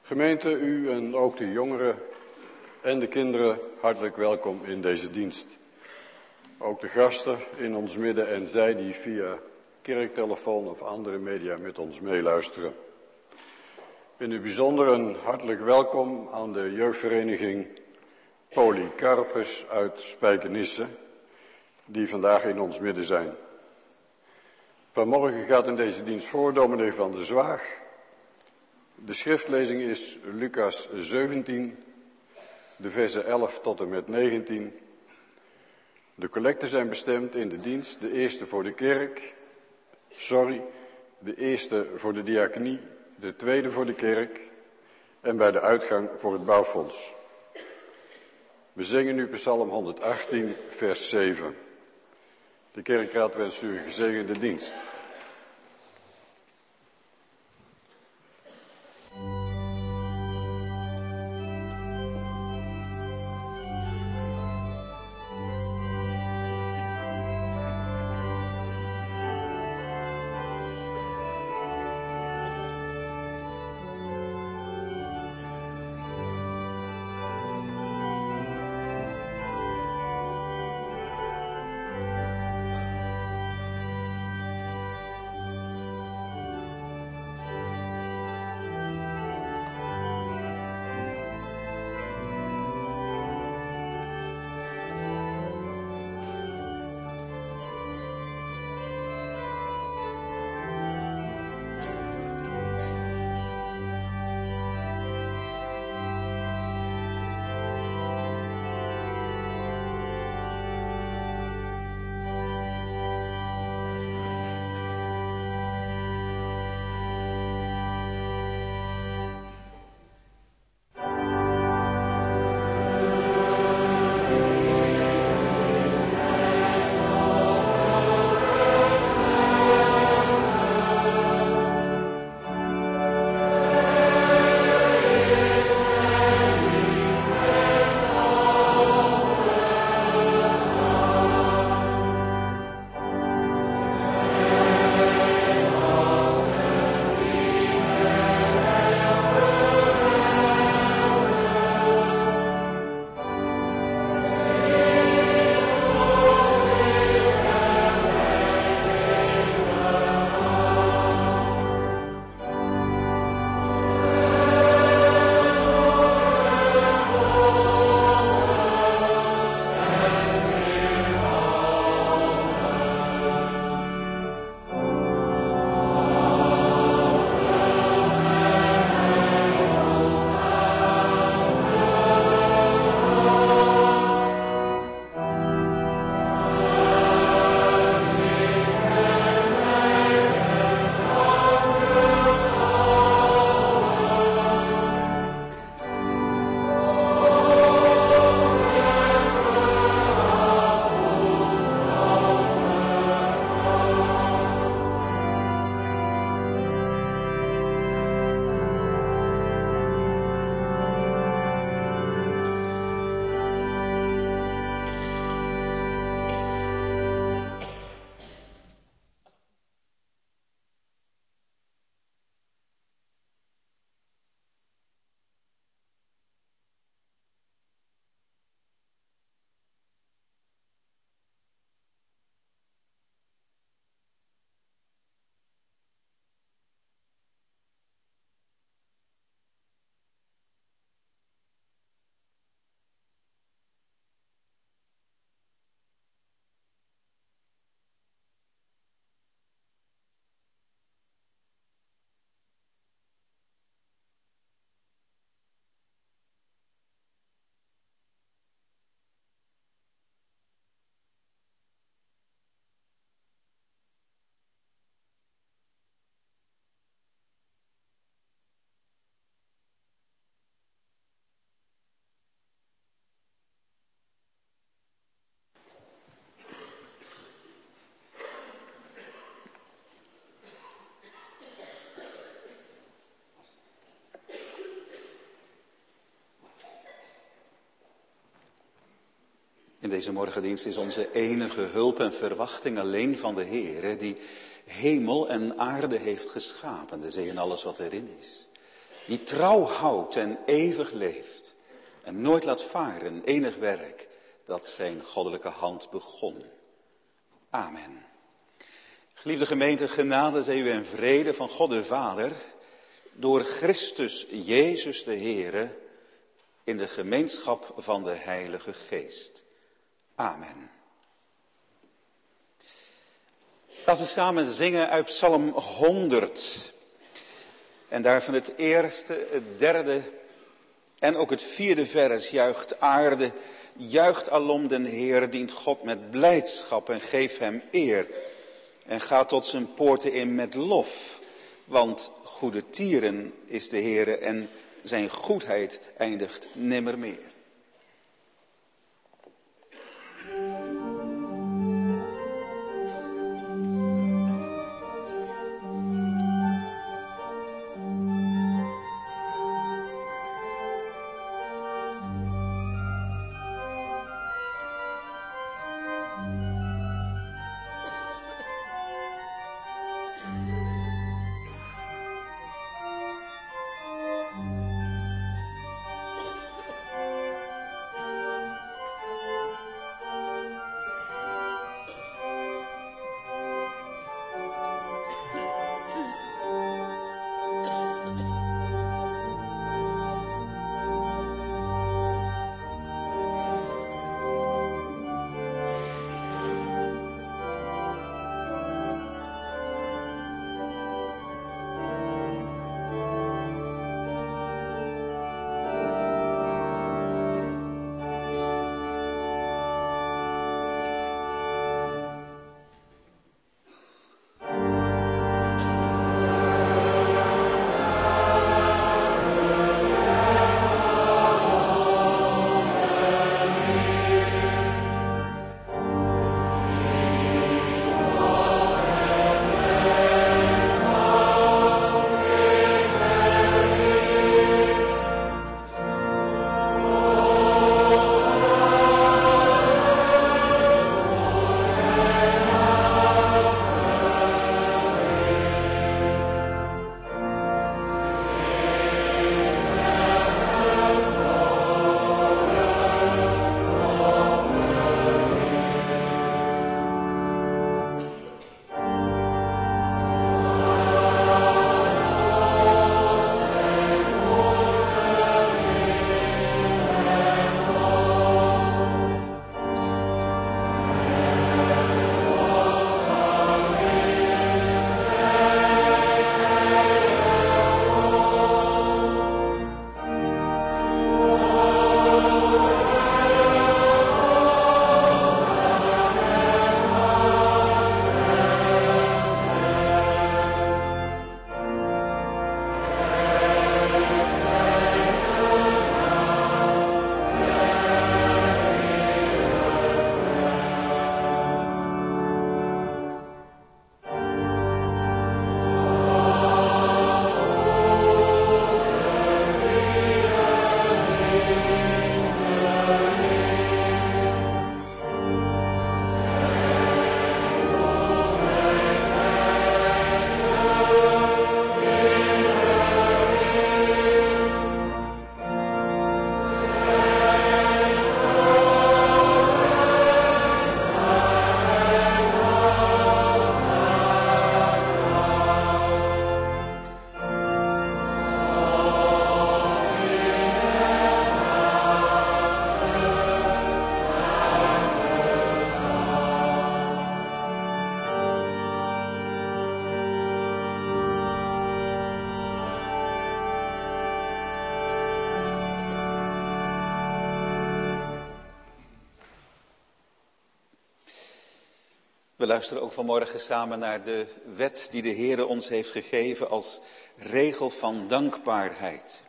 Gemeente, u en ook de jongeren en de kinderen hartelijk welkom in deze dienst. Ook de gasten in ons midden en zij die via kerktelefoon of andere media met ons meeluisteren. In het bijzonder een hartelijk welkom aan de jeugdvereniging Polycarpus uit Spijkenisse, die vandaag in ons midden zijn. Vanmorgen gaat in deze dienst voor dominee Van der Zwaag. De schriftlezing is Lucas 17, de versen 11 tot en met 19. De collecten zijn bestemd in de dienst, de eerste voor de kerk, de eerste voor de diaconie, de tweede voor de kerk en bij de uitgang voor het bouwfonds. We zingen nu Psalm 118, vers 7. De kerkraad wenst u een gezegende dienst. In deze morgendienst is onze enige hulp en verwachting alleen van de Heere, die hemel en aarde heeft geschapen, de zee en alles wat erin is. die trouw houdt en eeuwig leeft en nooit laat varen enig werk dat zijn goddelijke hand begon. Amen. Geliefde gemeente, genade zij u en vrede van God de Vader, door Christus Jezus de Heere, in de gemeenschap van de Heilige Geest. Amen. Laten we samen zingen uit Psalm 100. En daarvan het eerste, het derde en ook het vierde vers. Juicht aarde, juicht alom den Heer, dient God met blijdschap en geef hem eer. En gaat tot zijn poorten in met lof, want goede tieren is de Heere en zijn goedheid eindigt nimmermeer. We luisteren ook vanmorgen samen naar de wet die de Heere ons heeft gegeven als regel van dankbaarheid.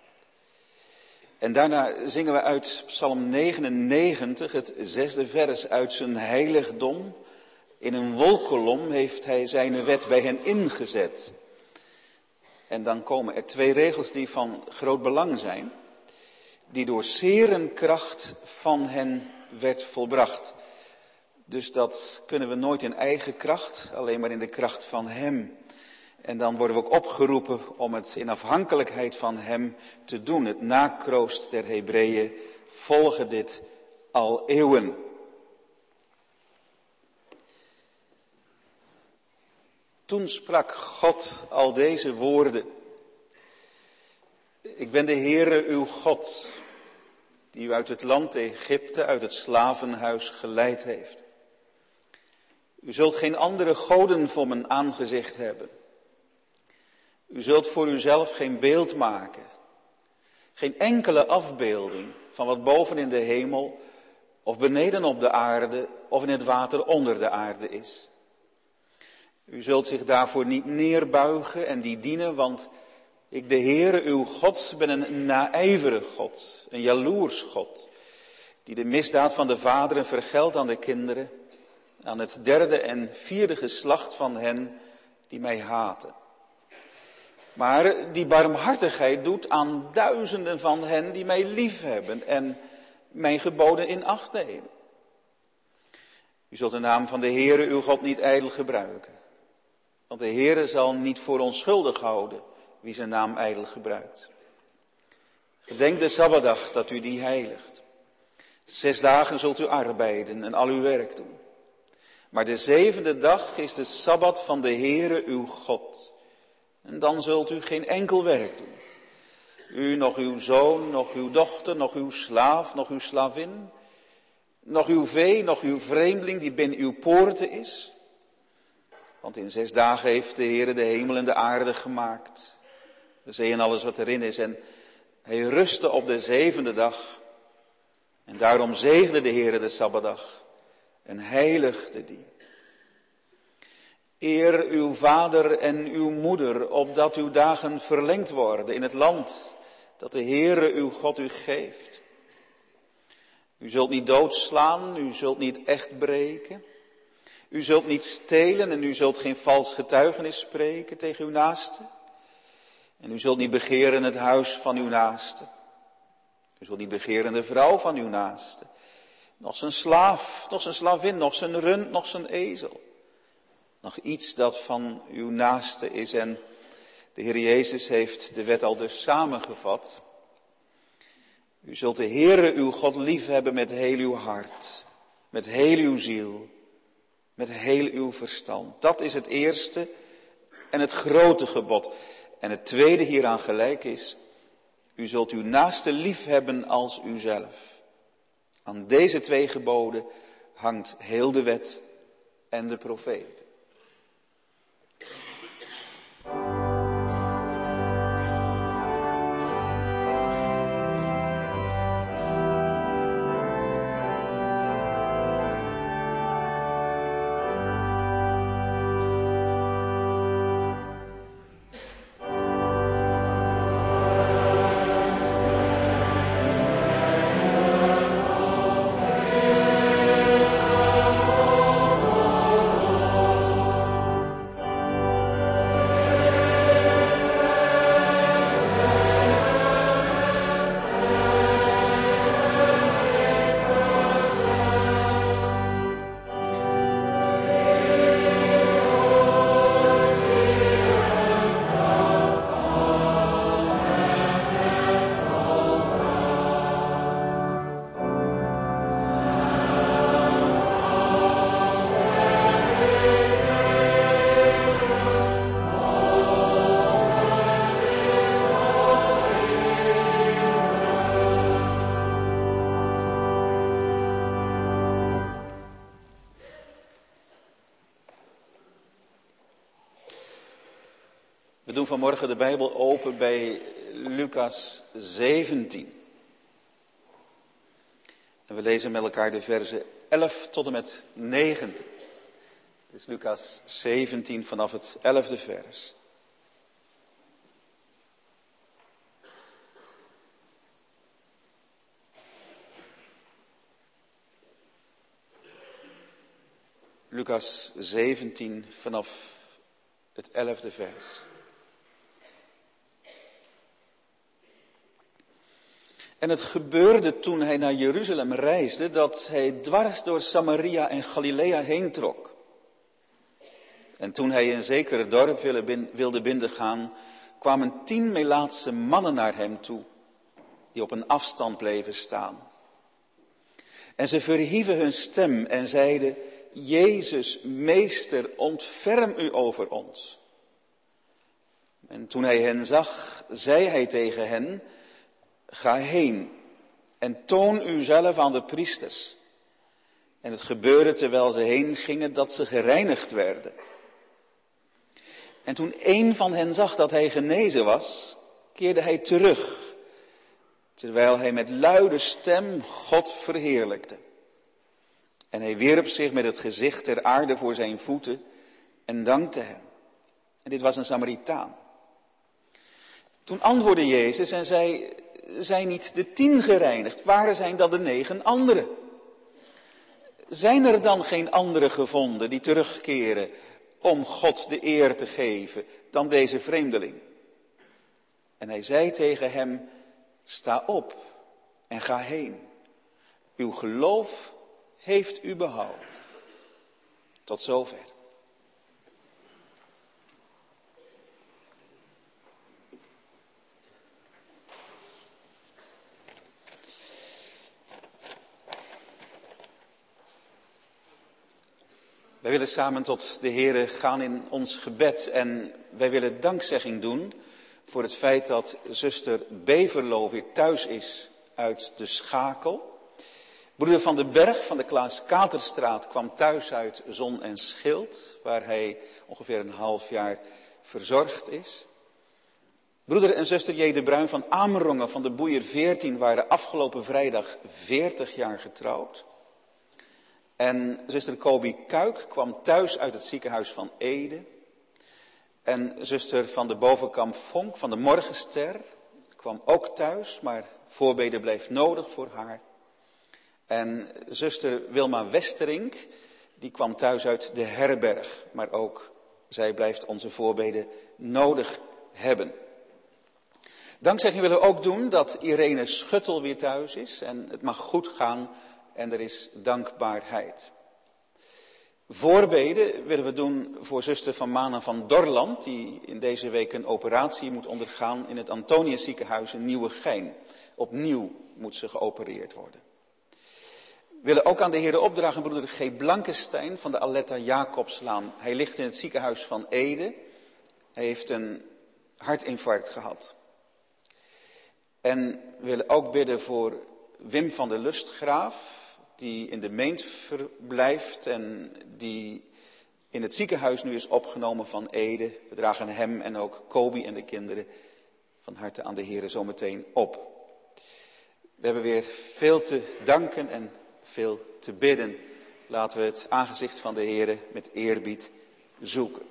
En daarna zingen we uit Psalm 99, het 6e vers, uit zijn heiligdom. In een wolkolom heeft hij zijn wet bij hen ingezet. En dan komen er 2 regels die van groot belang zijn, die door serenkracht van hen werd volbracht. Dus dat kunnen we nooit in eigen kracht, alleen maar in de kracht van hem. En dan worden we ook opgeroepen om het in afhankelijkheid van hem te doen. Het nakroost der Hebreeën volgen dit al eeuwen. Toen sprak God al deze woorden. Ik ben de Heere uw God, die u uit het land Egypte, uit het slavenhuis geleid heeft. U zult geen andere goden voor mijn aangezicht hebben. U zult voor uzelf geen beeld maken. Geen enkele afbeelding van wat boven in de hemel of beneden op de aarde of in het water onder de aarde is. U zult zich daarvoor niet neerbuigen en die dienen, want ik, de Heere, uw God, ben een naijverig God, een jaloers God, die de misdaad van de vaderen vergeldt aan de kinderen, aan het derde en vierde geslacht van hen die mij haten. Maar die barmhartigheid doet aan duizenden van hen die mij liefhebben en mijn geboden in acht nemen. U zult de naam van de Heere uw God niet ijdel gebruiken. Want de Heere zal niet voor onschuldig houden wie zijn naam ijdel gebruikt. Gedenk de Sabbatdag dat u die heiligt. 6 dagen zult u arbeiden en al uw werk doen. Maar de 7e dag is de Sabbat van de Heere uw God. En dan zult u geen enkel werk doen. U, nog uw zoon, nog uw dochter, nog uw slaaf, nog uw slavin, nog uw vee, nog uw vreemdeling die binnen uw poorten is. Want in 6 dagen heeft de Heere de hemel en de aarde gemaakt. De zee en alles wat erin is. En hij rustte op de 7e dag. En daarom zegende de Heere de Sabbatdag. En heiligde die. Eer uw vader en uw moeder, opdat uw dagen verlengd worden in het land dat de Heere uw God u geeft. U zult niet doodslaan, u zult niet echt breken. U zult niet stelen en u zult geen vals getuigenis spreken tegen uw naaste. En u zult niet begeren het huis van uw naaste. U zult niet begeren de vrouw van uw naaste. Nog zijn slaaf, nog zijn slavin, nog zijn rund, nog zijn ezel. Nog iets dat van uw naaste is. En de Heer Jezus heeft de wet al dus samengevat. U zult de Heere uw God liefhebben met heel uw hart, met heel uw ziel, met heel uw verstand. Dat is het eerste en het grote gebod. En het tweede hieraan gelijk is, u zult uw naaste liefhebben als uzelf. Aan deze 2 geboden hangt heel de wet en de profeten. We doen vanmorgen de Bijbel open bij Lucas 17. En we lezen met elkaar de versen 11 tot en met 19. Dus Lucas 17 vanaf het 11e vers. Lucas 17 vanaf het 11e vers. En het gebeurde toen hij naar Jeruzalem reisde, dat hij dwars door Samaria en Galilea heen trok. En toen hij een zeker dorp wilde binnengaan, kwamen 10 Melaatse mannen naar hem toe, die op een afstand bleven staan. En ze verhieven hun stem en zeiden, Jezus, meester, ontferm u over ons. En toen hij hen zag, zei hij tegen hen, ga heen en toon uzelf aan de priesters. En het gebeurde terwijl ze heen gingen dat ze gereinigd werden. En toen een van hen zag dat hij genezen was, keerde hij terug, terwijl hij met luide stem God verheerlijkte. En hij wierp zich met het gezicht ter aarde voor zijn voeten en dankte hem. En dit was een Samaritaan. Toen antwoordde Jezus en zei, zijn niet de 10 gereinigd? Waar zijn dan de 9 anderen? Zijn er dan geen anderen gevonden die terugkeren om God de eer te geven dan deze vreemdeling? En hij zei tegen hem, sta op en ga heen. Uw geloof heeft u behouden. Tot zover. Wij willen samen tot de Heere gaan in ons gebed en wij willen dankzegging doen voor het feit dat zuster Beverlo weer thuis is uit de Schakel. Broeder Van den Berg van de Klaas Katerstraat kwam thuis uit Zon en Schild, waar hij ongeveer een half jaar verzorgd is. Broeder en zuster J. de Bruin van Amerongen van de Boeier 14 waren afgelopen vrijdag 40 jaar getrouwd. En zuster Kobi Kuik kwam thuis uit het ziekenhuis van Ede. En zuster van de Bovenkamp Vonk van de Morgenster kwam ook thuis, maar voorbeden bleef nodig voor haar. En zuster Wilma Westerink, die kwam thuis uit de herberg, maar ook zij blijft onze voorbeden nodig hebben. Dankzegging willen we ook doen dat Irene Schuttel weer thuis is en het mag goed gaan en er is dankbaarheid. Voorbeden willen we doen voor zuster van Mana van Dorland, die in deze week een operatie moet ondergaan in het Antonius ziekenhuis in Nieuwegein. Opnieuw moet ze geopereerd worden. We willen ook aan de Heer opdragen broeder G. Blankenstein van de Aletta Jacobslaan. Hij ligt in het ziekenhuis van Ede. Hij heeft een hartinfarct gehad. En we willen ook bidden voor Wim van der Lustgraaf, die in de Meent verblijft en die in het ziekenhuis nu is opgenomen van Ede. We dragen hem en ook Kobi en de kinderen van harte aan de Heer zometeen op. We hebben weer veel te danken en veel te bidden. Laten we het aangezicht van de Heer met eerbied zoeken.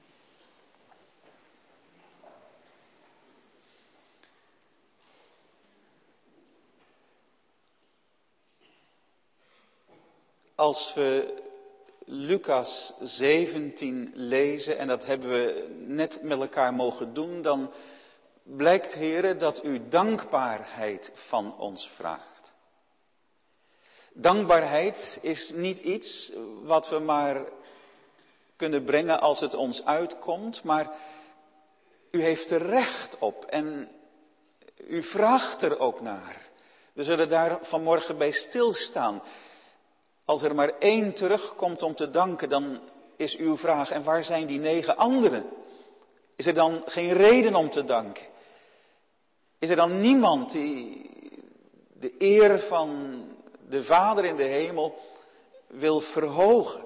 Als we Lucas 17 lezen, en dat hebben we net met elkaar mogen doen, dan blijkt, Heere, dat u dankbaarheid van ons vraagt. Dankbaarheid is niet iets wat we maar kunnen brengen als het ons uitkomt, maar u heeft er recht op en u vraagt er ook naar. We zullen daar vanmorgen bij stilstaan. Als er maar 1 terugkomt om te danken, dan is uw vraag, en waar zijn die 9 anderen? Is er dan geen reden om te danken? Is er dan niemand die de eer van de Vader in de hemel wil verhogen?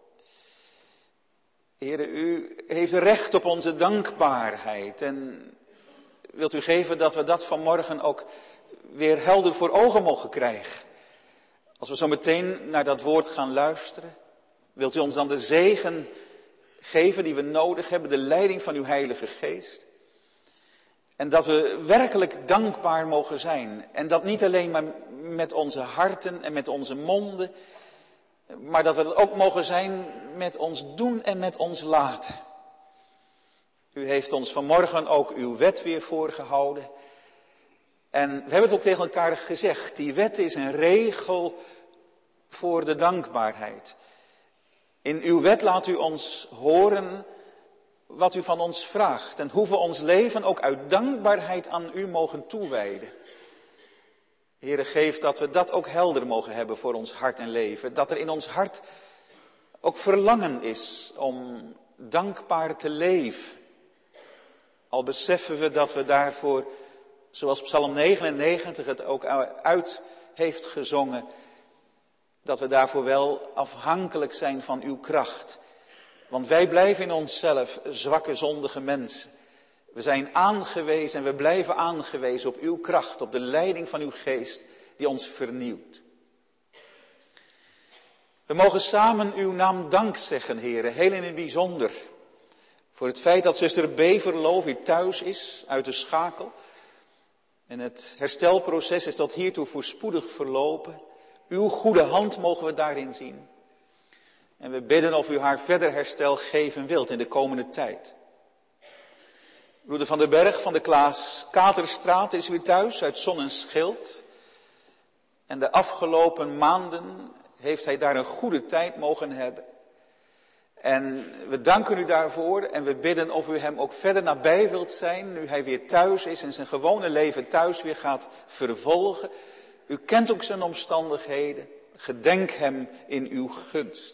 Heere, u heeft recht op onze dankbaarheid en wilt u geven dat we dat vanmorgen ook weer helder voor ogen mogen krijgen. Als we zo meteen naar dat woord gaan luisteren, wilt u ons dan de zegen geven die we nodig hebben, de leiding van uw Heilige Geest. En dat we werkelijk dankbaar mogen zijn. En dat niet alleen maar met onze harten en met onze monden, maar dat we het ook mogen zijn met ons doen en met ons laten. U heeft ons vanmorgen ook uw wet weer voorgehouden. En we hebben het ook tegen elkaar gezegd, die wet is een regel voor de dankbaarheid. In uw wet laat u ons horen wat u van ons vraagt en hoe we ons leven ook uit dankbaarheid aan u mogen toewijden. Heere, geef dat we dat ook helder mogen hebben voor ons hart en leven. Dat er in ons hart ook verlangen is om dankbaar te leven. Al beseffen we dat we daarvoor, zoals Psalm 99 het ook uit heeft gezongen, dat we daarvoor wel afhankelijk zijn van uw kracht. Want wij blijven in onszelf zwakke, zondige mensen. We zijn aangewezen en we blijven aangewezen op uw kracht, op de leiding van uw geest die ons vernieuwt. We mogen samen uw naam dank zeggen, Heere, heel in het bijzonder. Voor het feit dat zuster Beverloo weer thuis is uit de schakel. En het herstelproces is tot hiertoe voorspoedig verlopen. Uw goede hand mogen we daarin zien. En we bidden of u haar verder herstel geven wilt in de komende tijd. Broeder Van den Berg van de Klaas Katerstraat is weer thuis uit Zon en Schild. En de afgelopen maanden heeft hij daar een goede tijd mogen hebben. En we danken u daarvoor en we bidden of u hem ook verder nabij wilt zijn, nu hij weer thuis is en zijn gewone leven thuis weer gaat vervolgen. U kent ook zijn omstandigheden. Gedenk hem in uw gunst.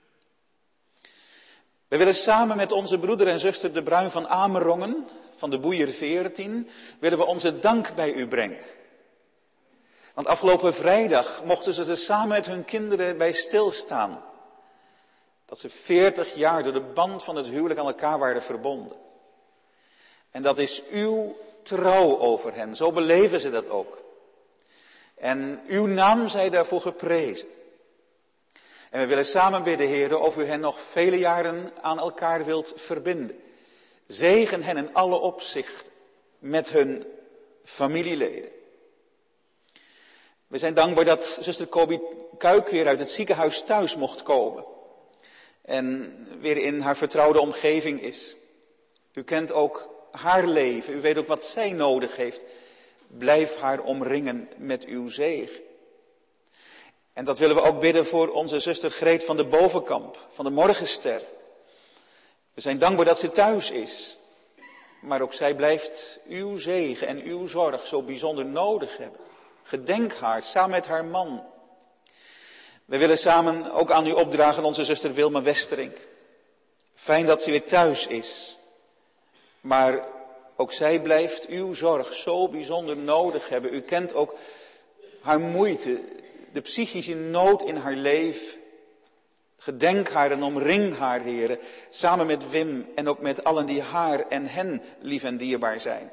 We willen samen met onze broeder en zuster de Bruin van Amerongen, van de Boeier 14, willen we onze dank bij u brengen. Want afgelopen vrijdag mochten ze er samen met hun kinderen bij stilstaan. Dat ze 40 jaar door de band van het huwelijk aan elkaar waren verbonden. En dat is uw trouw over hen. Zo beleven ze dat ook. En uw naam zij daarvoor geprezen. En we willen samen bidden, Heere, of u hen nog vele jaren aan elkaar wilt verbinden. Zegen hen in alle opzichten met hun familieleden. We zijn dankbaar dat zuster Kobi Kuik weer uit het ziekenhuis thuis mocht komen. En weer in haar vertrouwde omgeving is. U kent ook haar leven. U weet ook wat zij nodig heeft. Blijf haar omringen met uw zegen. En dat willen we ook bidden voor onze zuster Greet van de Bovenkamp, van de Morgenster. We zijn dankbaar dat ze thuis is. Maar ook zij blijft uw zegen en uw zorg zo bijzonder nodig hebben. Gedenk haar, samen met haar man. We willen samen ook aan u opdragen onze zuster Wilma Westerink. Fijn dat ze weer thuis is. Maar ook zij blijft uw zorg zo bijzonder nodig hebben. U kent ook haar moeite, de psychische nood in haar leven. Gedenk haar en omring haar, Heere, samen met Wim en ook met allen die haar en hen lief en dierbaar zijn.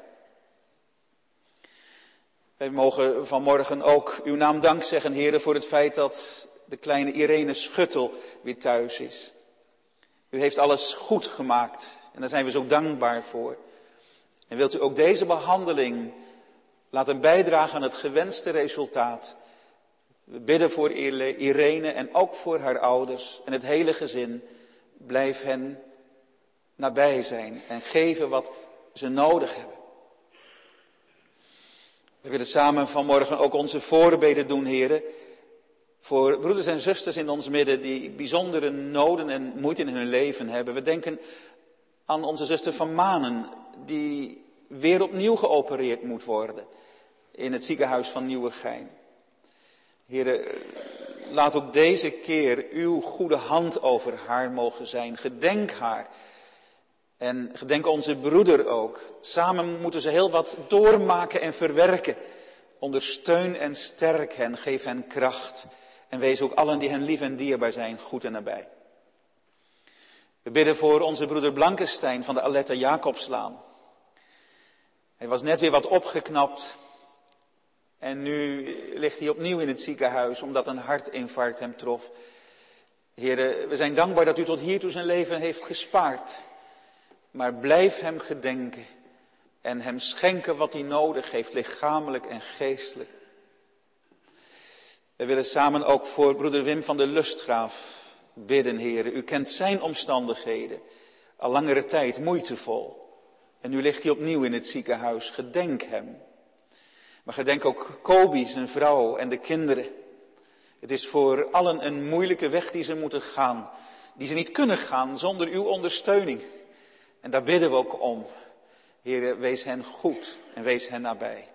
Wij mogen vanmorgen ook uw naam dank zeggen, Heere, voor het feit dat de kleine Irene Schuttel weer thuis is. U heeft alles goed gemaakt en daar zijn we zo dankbaar voor. En wilt u ook deze behandeling laten bijdragen aan het gewenste resultaat. We bidden voor Irene en ook voor haar ouders en het hele gezin. Blijf hen nabij zijn en geven wat ze nodig hebben. We willen samen vanmorgen ook onze voorbeden doen, Heere. Voor broeders en zusters in ons midden die bijzondere noden en moeite in hun leven hebben. We denken aan onze zuster van Manen, die weer opnieuw geopereerd moet worden in het ziekenhuis van Nieuwegein. Heere, laat ook deze keer uw goede hand over haar mogen zijn. Gedenk haar. En gedenk onze broeder ook. Samen moeten ze heel wat doormaken en verwerken. Ondersteun en sterk hen, geef hen kracht. En wees ook allen die hen lief en dierbaar zijn, goed en nabij. We bidden voor onze broeder Blankenstein van de Aletta Jacobslaan. Hij was net weer wat opgeknapt. En nu ligt hij opnieuw in het ziekenhuis omdat een hartinfarct hem trof. Heren, we zijn dankbaar dat u tot hiertoe zijn leven heeft gespaard. Maar blijf hem gedenken en hem schenken wat hij nodig heeft, lichamelijk en geestelijk. We willen samen ook voor broeder Wim van de Lustgraaf bidden, heren. U kent zijn omstandigheden, al langere tijd moeitevol. En nu ligt hij opnieuw in het ziekenhuis, gedenk hem. Maar gedenk ook Kobi, zijn vrouw en de kinderen. Het is voor allen een moeilijke weg die ze moeten gaan. die ze niet kunnen gaan zonder uw ondersteuning. En daar bidden we ook om. Heere, wees hen goed en wees hen nabij.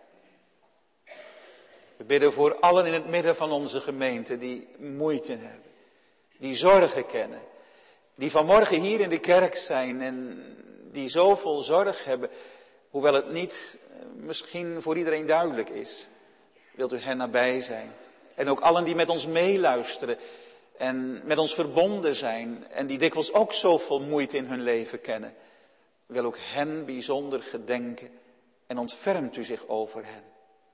We bidden voor allen in het midden van onze gemeente die moeite hebben, die zorgen kennen, die vanmorgen hier in de kerk zijn en die zoveel zorg hebben, hoewel het niet misschien voor iedereen duidelijk is. Wilt u hen nabij zijn? En ook allen die met ons meeluisteren en met ons verbonden zijn en die dikwijls ook zoveel moeite in hun leven kennen. Wil ook hen bijzonder gedenken en ontfermt u zich over hen.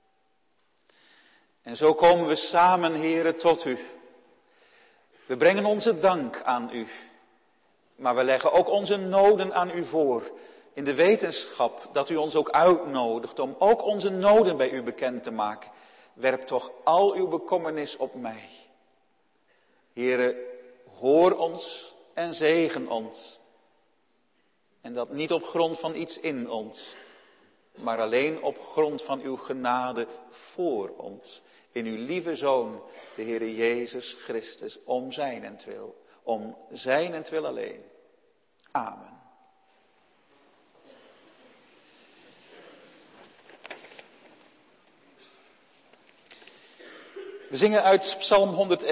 En zo komen we samen, Heere, tot u. We brengen onze dank aan u. Maar we leggen ook onze noden aan u voor. In de wetenschap dat u ons ook uitnodigt om ook onze noden bij u bekend te maken. Werp toch al uw bekommernis op mij. Heere, hoor ons en zegen ons. En dat niet op grond van iets in ons, maar alleen op grond van uw genade voor ons. In uw lieve Zoon, de Heere Jezus Christus, om zijnentwil. Om zijnentwil alleen. Amen. We zingen uit Psalm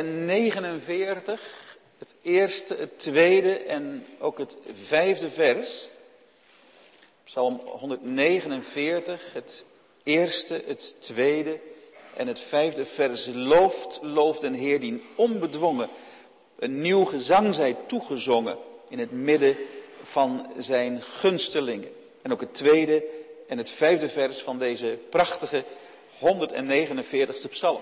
149, het eerste, het tweede en ook het 5e vers. Psalm 149, het eerste, het tweede en het 5e vers. Looft den Heer die onbedwongen een nieuw gezang zij toegezongen in het midden van zijn gunstelingen. En ook het tweede en het 5e vers van deze prachtige 149ste psalm.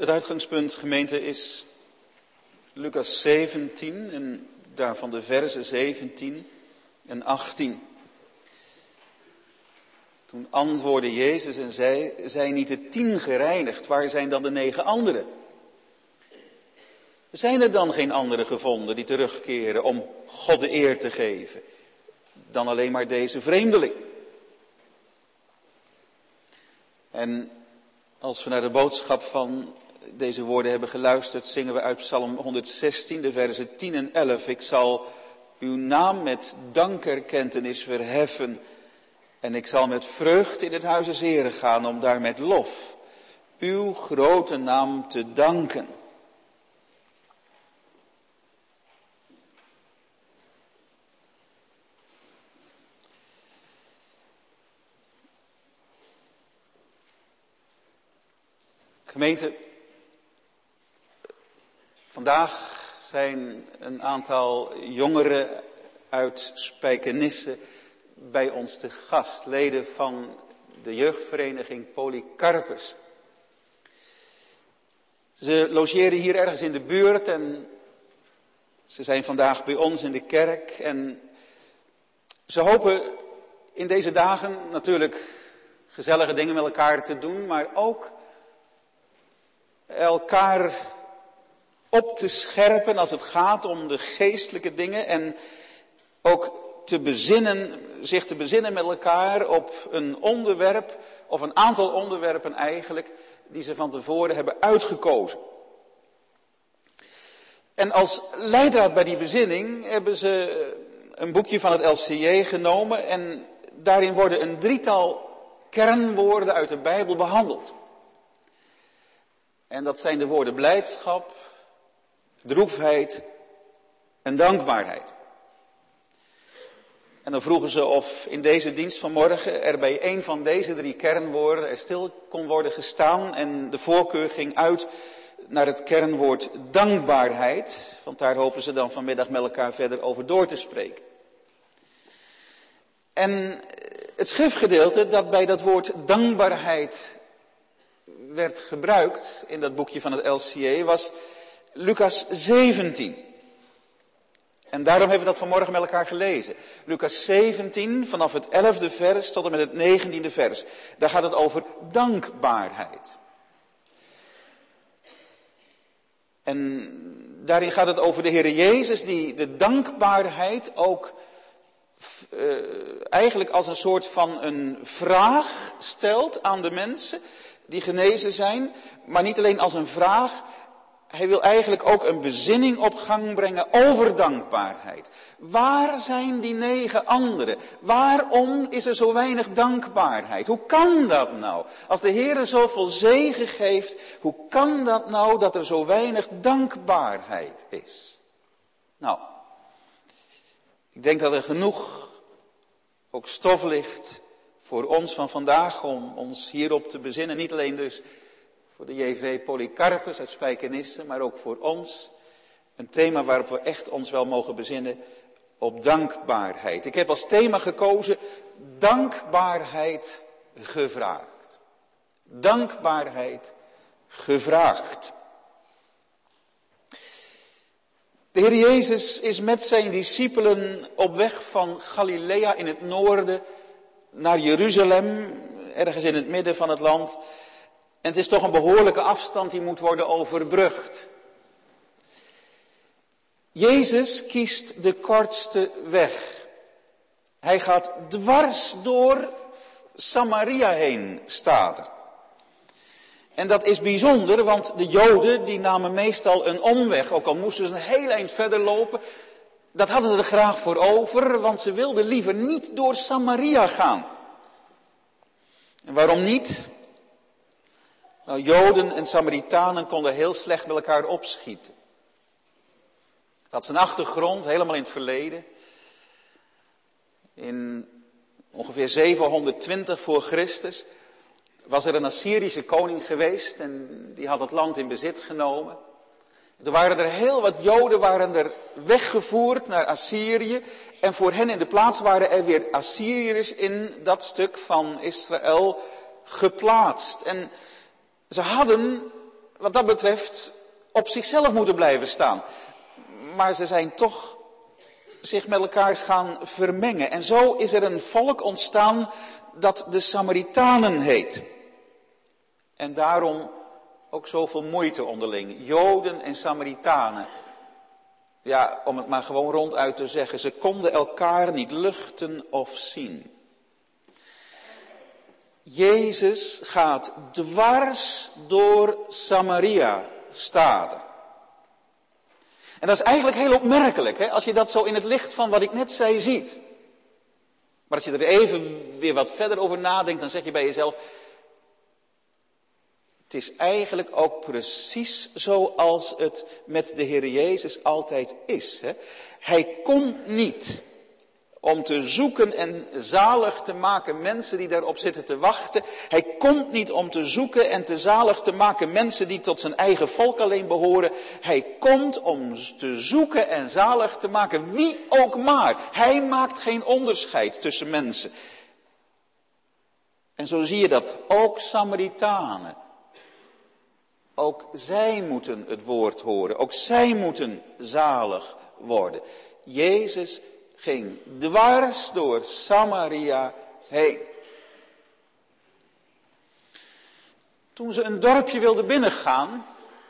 Het uitgangspunt, gemeente, is Lucas 17 en daarvan de versen 17 en 18. Toen antwoordde Jezus en zei, zijn niet de 10 gereinigd, waar zijn dan de 9 anderen? Zijn er dan geen anderen gevonden die terugkeren om God de eer te geven, dan alleen maar deze vreemdeling? En als we naar de boodschap van deze woorden hebben geluisterd, zingen we uit Psalm 116, de versen 10 en 11. Ik zal uw naam met dankerkentenis verheffen en ik zal met vreugd in het huis des Heren gaan om daar met lof uw grote naam te danken. Gemeente, vandaag zijn een aantal jongeren uit Spijkenisse bij ons te gast, leden van de jeugdvereniging Polycarpus. Ze logeren hier ergens in de buurt en ze zijn vandaag bij ons in de kerk en ze hopen in deze dagen natuurlijk gezellige dingen met elkaar te doen, maar ook elkaar op te scherpen als het gaat om de geestelijke dingen en ook zich te bezinnen met elkaar op een onderwerp of een aantal onderwerpen eigenlijk die ze van tevoren hebben uitgekozen. En als leidraad bij die bezinning hebben ze een boekje van het LCJ genomen en daarin worden een 3-tal kernwoorden uit de Bijbel behandeld. En dat zijn de woorden blijdschap, droefheid en dankbaarheid. En dan vroegen ze of in deze dienst vanmorgen er bij een van deze 3 kernwoorden er stil kon worden gestaan. En de voorkeur ging uit naar het kernwoord dankbaarheid. Want daar hopen ze dan vanmiddag met elkaar verder over door te spreken. En het schriftgedeelte dat bij dat woord dankbaarheid werd gebruikt in dat boekje van het LCA was Lucas 17. En daarom hebben we dat vanmorgen met elkaar gelezen. Lucas 17 vanaf het 11e vers tot en met het 19e vers. Daar gaat het over dankbaarheid. En daarin gaat het over de Heer Jezus die de dankbaarheid ook eigenlijk als een soort van een vraag stelt aan de mensen die genezen zijn, maar niet alleen als een vraag. Hij wil eigenlijk ook een bezinning op gang brengen over dankbaarheid. Waar zijn die 9 anderen? Waarom is er zo weinig dankbaarheid? Hoe kan dat nou? Als de Heer zoveel zegen geeft, hoe kan dat nou dat er zo weinig dankbaarheid is? Nou, ik denk dat er genoeg ook stof ligt voor ons van vandaag om ons hierop te bezinnen. Niet alleen dus voor de JV Polycarpus uit Spijkenisse, maar ook voor ons. Een thema waarop we echt ons wel mogen bezinnen op dankbaarheid. Ik heb als thema gekozen dankbaarheid gevraagd. Dankbaarheid gevraagd. De Heer Jezus is met zijn discipelen op weg van Galilea in het noorden naar Jeruzalem, ergens in het midden van het land. En het is toch een behoorlijke afstand die moet worden overbrugd. Jezus kiest de kortste weg. Hij gaat dwars door Samaria heen, staat er. En dat is bijzonder, want de Joden die namen meestal een omweg, ook al moesten ze een heel eind verder lopen. Dat hadden ze er graag voor over, want ze wilden liever niet door Samaria gaan. En waarom niet? Nou, Joden en Samaritanen konden heel slecht met elkaar opschieten. Het had zijn achtergrond, helemaal in het verleden. In ongeveer 720 voor Christus was er een Assyrische koning geweest en die had het land in bezit genomen. Er waren er heel wat Joden waren er weggevoerd naar Assyrië en voor hen in de plaats waren er weer Assyriërs in dat stuk van Israël geplaatst. En ze hadden wat dat betreft op zichzelf moeten blijven staan. Maar ze zijn toch zich met elkaar gaan vermengen. En zo is er een volk ontstaan dat de Samaritanen heet. En daarom ook zoveel moeite onderling. Joden en Samaritanen. Ja, om het maar gewoon ronduit te zeggen. Ze konden elkaar niet luchten of zien. Jezus gaat dwars door Samaria, staat er. En dat is eigenlijk heel opmerkelijk, hè, als je dat zo in het licht van wat ik net zei ziet. Maar als je er even weer wat verder over nadenkt, dan zeg je bij jezelf, het is eigenlijk ook precies zoals het met de Heer Jezus altijd is. Hè. Hij komt niet om te zoeken en zalig te maken mensen die daarop zitten te wachten. Hij komt niet om te zoeken en te zalig te maken mensen die tot zijn eigen volk alleen behoren. Hij komt om te zoeken en zalig te maken wie ook maar. Hij maakt geen onderscheid tussen mensen. En zo zie je dat ook Samaritanen. Ook zij moeten het woord horen. Ook zij moeten zalig worden. Jezus ging dwars door Samaria heen. Toen ze een dorpje wilden binnengaan,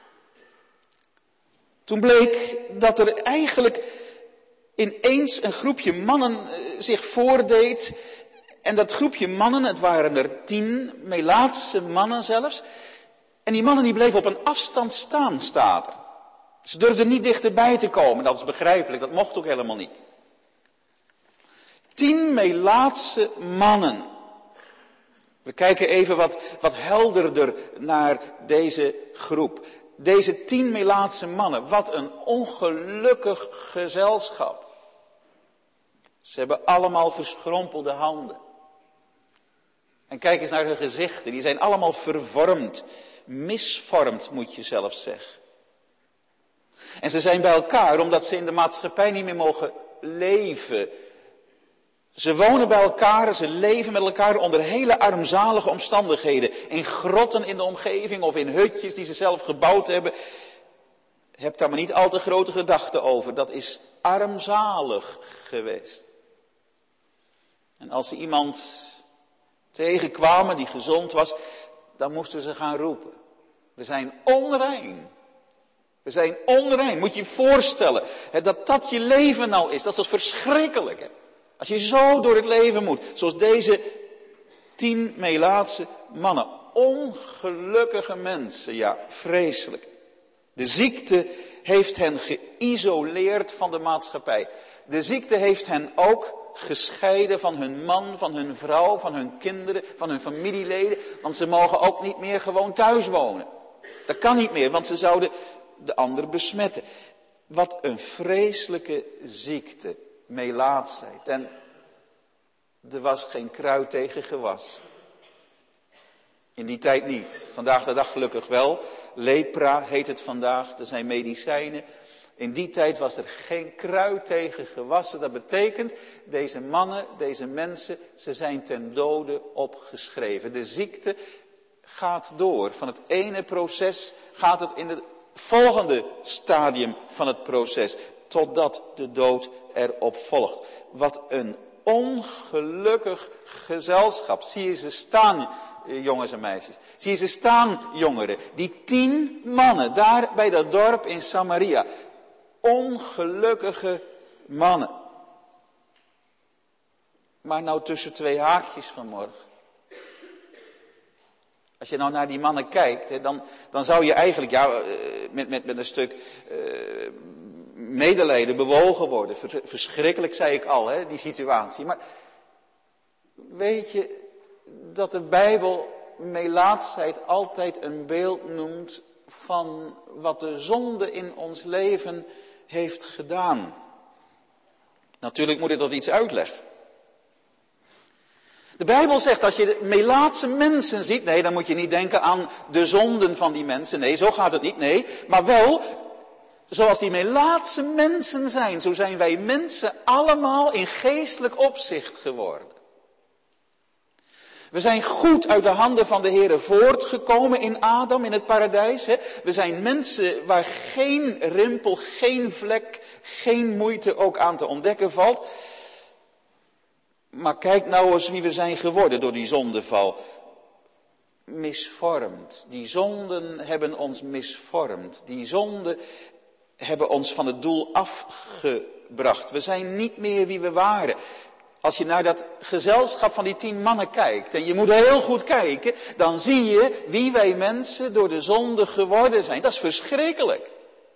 toen bleek dat er eigenlijk ineens een groepje mannen zich voordeed. En dat groepje mannen, het waren er 10, Melaatse mannen zelfs. En die mannen die bleven op een afstand staan, staat er. Ze durfden niet dichterbij te komen, dat is begrijpelijk, dat mocht ook helemaal niet. 10 Melaatse mannen. We kijken even wat helderder naar deze groep. Deze 10 Melaatse mannen, wat een ongelukkig gezelschap. Ze hebben allemaal verschrompelde handen. En kijk eens naar hun gezichten, die zijn allemaal vervormd. Misvormd moet je zelfs zeggen. En ze zijn bij elkaar omdat ze in de maatschappij niet meer mogen leven. Ze wonen bij elkaar, ze leven met elkaar onder hele armzalige omstandigheden. In grotten in de omgeving of in hutjes die ze zelf gebouwd hebben. Heb daar maar niet al te grote gedachten over. Dat is armzalig geweest. En als ze iemand tegenkwamen die gezond was, dan moesten ze gaan roepen. We zijn onrein. We zijn onrein. Moet je je voorstellen dat dat je leven nou is. Dat is het verschrikkelijke. Als je zo door het leven moet. Zoals deze 10 Melaatse mannen. Ongelukkige mensen. Ja, vreselijk. De ziekte heeft hen geïsoleerd van de maatschappij. De ziekte heeft hen ook gescheiden van hun man, van hun vrouw, van hun kinderen, van hun familieleden. Want ze mogen ook niet meer gewoon thuis wonen. Dat kan niet meer, want ze zouden de ander besmetten. Wat een vreselijke ziekte, melaatsheid. En er was geen kruid tegen gewas. In die tijd niet. Vandaag de dag gelukkig wel. Lepra heet het vandaag. Er zijn medicijnen. In die tijd was er geen kruid tegen gewassen. Dat betekent, deze mannen, deze mensen, ze zijn ten dode opgeschreven. De ziekte gaat door. Van het ene proces gaat het in het volgende stadium van het proces. Totdat de dood erop volgt. Wat een ongelukkig gezelschap. Zie je ze staan, jongens en meisjes. Zie je ze staan, jongeren. Die 10 mannen daar bij dat dorp in Samaria. Ongelukkige mannen. Maar nou tussen 2 haakjes vanmorgen. Als je nou naar die mannen kijkt, dan zou je eigenlijk met een stuk medelijden bewogen worden. Verschrikkelijk, zei ik al, die situatie. Maar weet je dat de Bijbel melaatsheid altijd een beeld noemt van wat de zonde in ons leven heeft gedaan? Natuurlijk moet ik dat iets uitleggen. De Bijbel zegt, als je melaatse mensen ziet, nee, dan moet je niet denken aan de zonden van die mensen. Nee, zo gaat het niet, nee. Maar wel, zoals die melaatse mensen zijn, zo zijn wij mensen allemaal in geestelijk opzicht geworden. We zijn goed uit de handen van de Heere voortgekomen in Adam, in het paradijs. Hè? We zijn mensen waar geen rimpel, geen vlek, geen moeite ook aan te ontdekken valt. Maar kijk nou eens wie we zijn geworden door die zondeval. Misvormd. Die zonden hebben ons misvormd. Die zonden hebben ons van het doel afgebracht. We zijn niet meer wie we waren. Als je naar dat gezelschap van die 10 mannen kijkt, en je moet heel goed kijken, dan zie je wie wij mensen door de zonde geworden zijn. Dat is verschrikkelijk.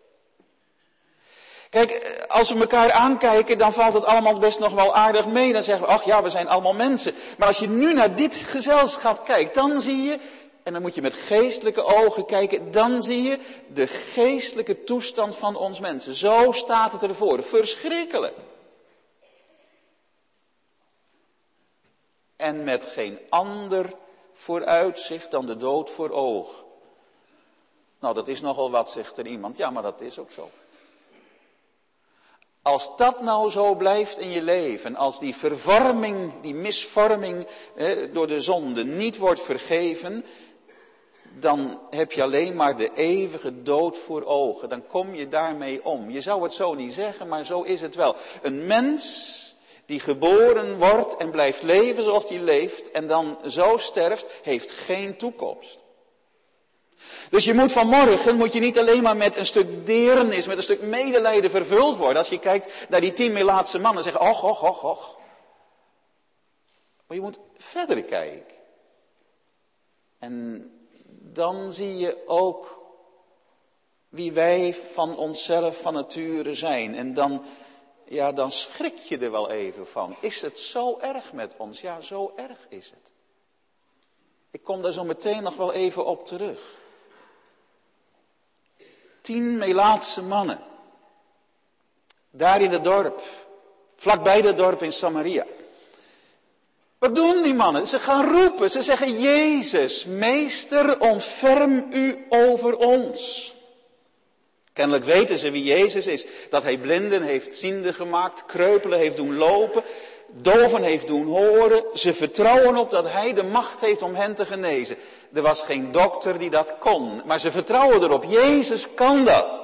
Kijk, als we elkaar aankijken, dan valt het allemaal best nog wel aardig mee. Dan zeggen we, ach ja, we zijn allemaal mensen. Maar als je nu naar dit gezelschap kijkt, dan zie je, en dan moet je met geestelijke ogen kijken, dan zie je de geestelijke toestand van ons mensen. Zo staat het ervoor. Verschrikkelijk. En met geen ander vooruitzicht dan de dood voor oog. Nou, dat is nogal wat, zegt er iemand. Ja, maar dat is ook zo. Als dat nou zo blijft in je leven, als die vervorming, die misvorming door de zonde niet wordt vergeven, dan heb je alleen maar de eeuwige dood voor ogen. Dan kom je daarmee om. Je zou het zo niet zeggen, maar zo is het wel. Een mens die geboren wordt en blijft leven zoals hij leeft en dan zo sterft, heeft geen toekomst. Dus je moet vanmorgen niet alleen maar met een stuk deernis, met een stuk medelijden vervuld worden. Als je kijkt naar die 10 Melaatse mannen en zeggen, och. Maar je moet verder kijken. En dan zie je ook wie wij van onszelf van nature zijn. En dan schrik je er wel even van. Is het zo erg met ons? Ja, zo erg is het. Ik kom daar zo meteen nog wel even op terug. 10 Melaatse mannen. Daar in het dorp. Vlakbij het dorp in Samaria. Wat doen die mannen? Ze gaan roepen. Ze zeggen, Jezus, meester, ontferm u over ons. Kennelijk weten ze wie Jezus is. Dat hij blinden heeft ziende gemaakt, kreupelen heeft doen lopen, doven heeft doen horen. Ze vertrouwen op dat hij de macht heeft om hen te genezen. Er was geen dokter die dat kon, maar ze vertrouwen erop. Jezus kan dat.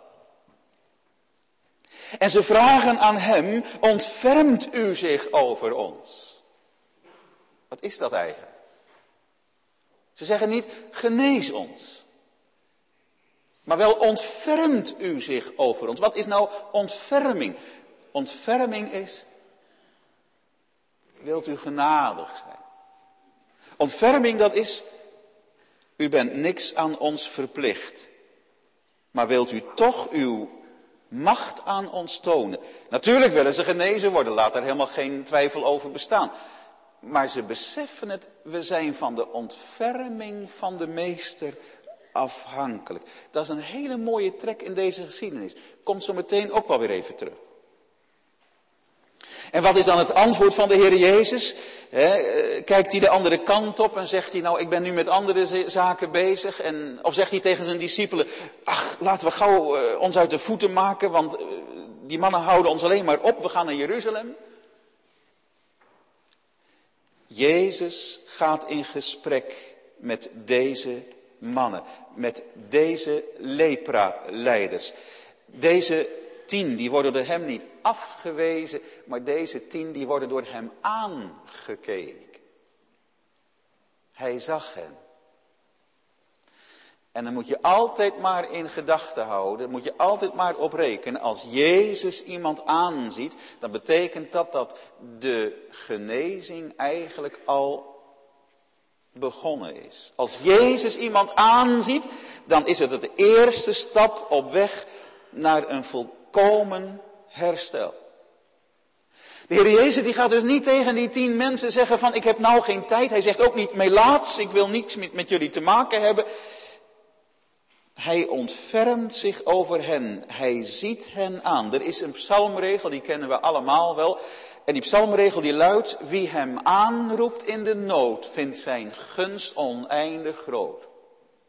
En ze vragen aan hem, ontfermt u zich over ons? Wat is dat eigenlijk? Ze zeggen niet, genees ons. Maar wel ontfermt u zich over ons. Wat is nou ontferming? Ontferming is, wilt u genadig zijn? Ontferming dat is, u bent niks aan ons verplicht. Maar wilt u toch uw macht aan ons tonen? Natuurlijk willen ze genezen worden, laat er helemaal geen twijfel over bestaan. Maar ze beseffen het, we zijn van de ontferming van de meester afhankelijk. Dat is een hele mooie trek in deze geschiedenis. Komt zo meteen ook wel weer even terug. En wat is dan het antwoord van de Heer Jezus? Kijkt hij de andere kant op en zegt hij, nou ik ben nu met andere zaken bezig. Of zegt hij tegen zijn discipelen, ach laten we gauw ons uit de voeten maken, want die mannen houden ons alleen maar op, we gaan naar Jeruzalem. Jezus gaat in gesprek met deze mannen, met deze lepra-leiders. Deze 10, die worden door hem niet afgewezen, maar deze 10, die worden door hem aangekeken. Hij zag hen. En dan moet je altijd maar in gedachten houden, moet je altijd maar op rekenen. Als Jezus iemand aanziet, dan betekent dat de genezing eigenlijk al begonnen is. Als Jezus iemand aanziet, dan is het de eerste stap op weg naar een volkomen herstel. De Heer Jezus die gaat dus niet tegen die 10 mensen zeggen van ik heb nou geen tijd. Hij zegt ook niet Melaats, ik wil niets met jullie te maken hebben. Hij ontfermt zich over hen. Hij ziet hen aan. Er is een psalmregel, die kennen we allemaal wel. En die psalmregel die luidt, wie hem aanroept in de nood, vindt zijn gunst oneindig groot.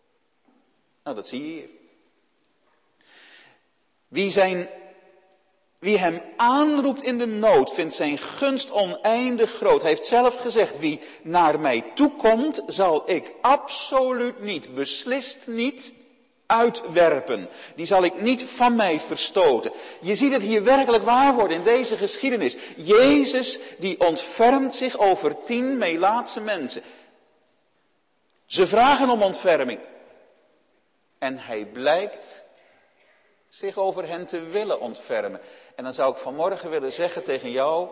Nou, dat zie je hier. Wie zijn Wie hem aanroept in de nood, vindt zijn gunst oneindig groot. Hij heeft zelf gezegd, wie naar mij toekomt, zal ik absoluut niet, beslist niet uitwerpen. Die zal ik niet van mij verstoten. Je ziet het hier werkelijk waar worden in deze geschiedenis. Jezus die ontfermt zich over 10 Melaatse mensen. Ze vragen om ontferming. En hij blijkt zich over hen te willen ontfermen. En dan zou ik vanmorgen willen zeggen tegen jou,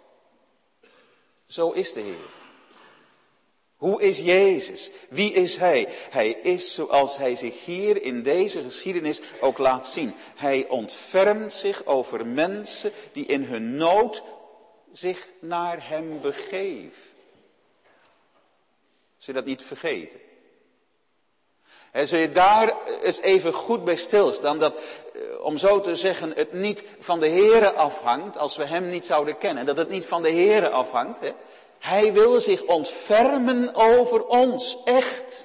zo is de Heer. Hoe is Jezus? Wie is Hij? Hij is zoals Hij zich hier in deze geschiedenis ook laat zien. Hij ontfermt zich over mensen die in hun nood zich naar Hem begeven. Zul je dat niet vergeten? Zul je daar eens even goed bij stilstaan, dat, om zo te zeggen, het niet van de Heere afhangt, als we Hem niet zouden kennen, dat het niet van de Heere afhangt. Hè? Hij wil zich ontfermen over ons, echt.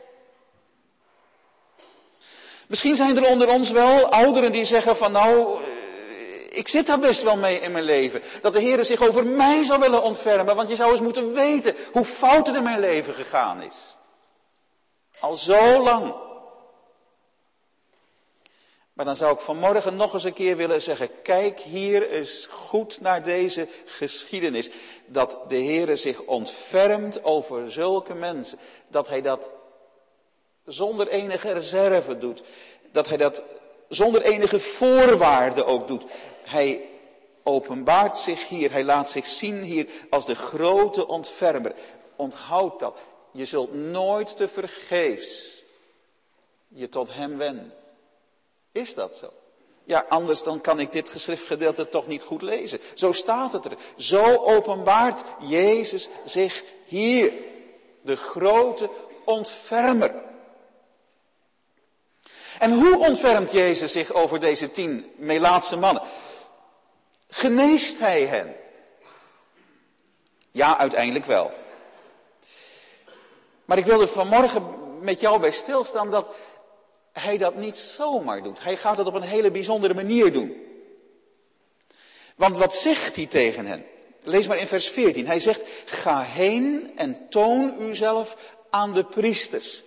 Misschien zijn er onder ons wel ouderen die zeggen van nou, ik zit daar best wel mee in mijn leven. Dat de Heere zich over mij zou willen ontfermen, want je zou eens moeten weten hoe fout het in mijn leven gegaan is. Al zo lang. Maar dan zou ik vanmorgen nog eens een keer willen zeggen, kijk hier eens goed naar deze geschiedenis. Dat de Heere zich ontfermt over zulke mensen. Dat Hij dat zonder enige reserve doet. Dat Hij dat zonder enige voorwaarde ook doet. Hij openbaart zich hier, Hij laat zich zien hier als de grote ontfermer. Onthoud dat. Je zult nooit te vergeefs je tot Hem wenden. Is dat zo? Ja, anders dan kan ik dit geschriftgedeelte toch niet goed lezen. Zo staat het er. Zo openbaart Jezus zich hier. De grote ontfermer. En hoe ontfermt Jezus zich over deze 10 Melaatse mannen? Geneest Hij hen? Ja, uiteindelijk wel. Maar ik wil er vanmorgen met jou bij stilstaan dat Hij dat niet zomaar doet. Hij gaat het op een hele bijzondere manier doen. Want wat zegt Hij tegen hen? Lees maar in vers 14. Hij zegt, ga heen en toon uzelf aan de priesters.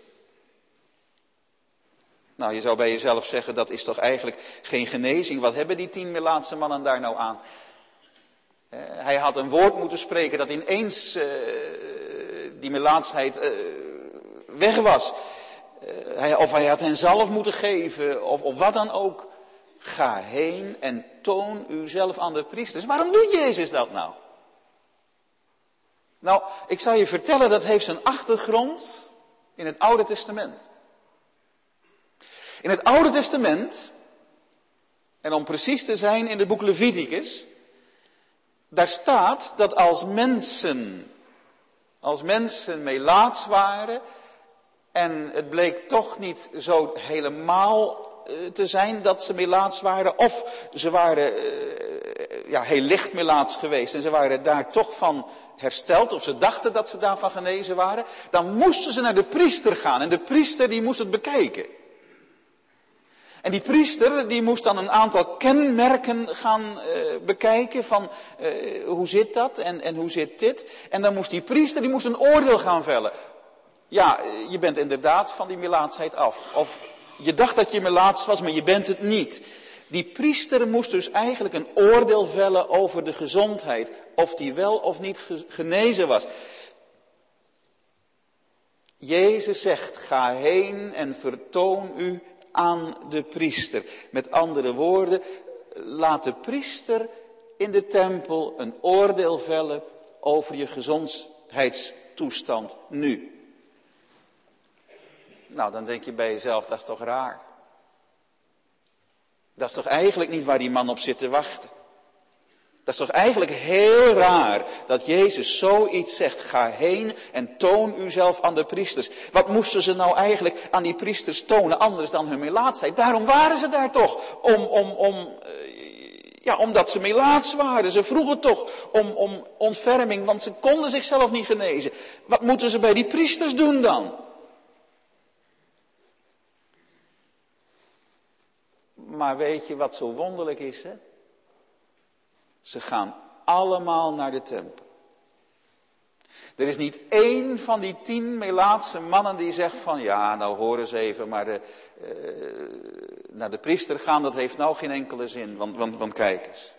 Nou, je zou bij jezelf zeggen, dat is toch eigenlijk geen genezing. Wat hebben die 10 Melaatse mannen daar nou aan? Hij had een woord moeten spreken dat ineens die melaatsheid weg was. Of hij had hen zalf moeten geven, of wat dan ook. Ga heen en toon uzelf aan de priesters. Waarom doet Jezus dat nou? Nou, ik zal je vertellen, dat heeft zijn achtergrond in het Oude Testament. In het Oude Testament, en om precies te zijn in het boek Leviticus, daar staat dat als mensen melaats waren, en het bleek toch niet zo helemaal te zijn dat ze melaats waren, of ze waren heel licht melaats geweest en ze waren daar toch van hersteld, of ze dachten dat ze daarvan genezen waren, dan moesten ze naar de priester gaan en de priester die moest het bekijken. En die priester die moest dan een aantal kenmerken gaan bekijken van hoe zit dat en hoe zit dit. En dan moest die priester die moest een oordeel gaan vellen. Ja, je bent inderdaad van die melaatsheid af. Of je dacht dat je melaats was, maar je bent het niet. Die priester moest dus eigenlijk een oordeel vellen over de gezondheid. Of die wel of niet genezen was. Jezus zegt, ga heen en vertoon u aan de priester. Met andere woorden, laat de priester in de tempel een oordeel vellen over je gezondheidstoestand nu. Nou, dan denk je bij jezelf, dat is toch raar. Dat is toch eigenlijk niet waar die man op zit te wachten. Dat is toch eigenlijk heel raar dat Jezus zoiets zegt. Ga heen en toon uzelf aan de priesters. Wat moesten ze nou eigenlijk aan die priesters tonen anders dan hun melaatsheid? Daarom waren ze daar toch. Omdat ze melaats waren. Ze vroegen toch om ontferming, want ze konden zichzelf niet genezen. Wat moeten ze bij die priesters doen dan? Maar weet je wat zo wonderlijk is, hè? Ze gaan allemaal naar de tempel. Er is niet één van die 10 Melaatse mannen die zegt van ja, nou horen ze even, maar naar de priester gaan, dat heeft nou geen enkele zin, want kijk eens.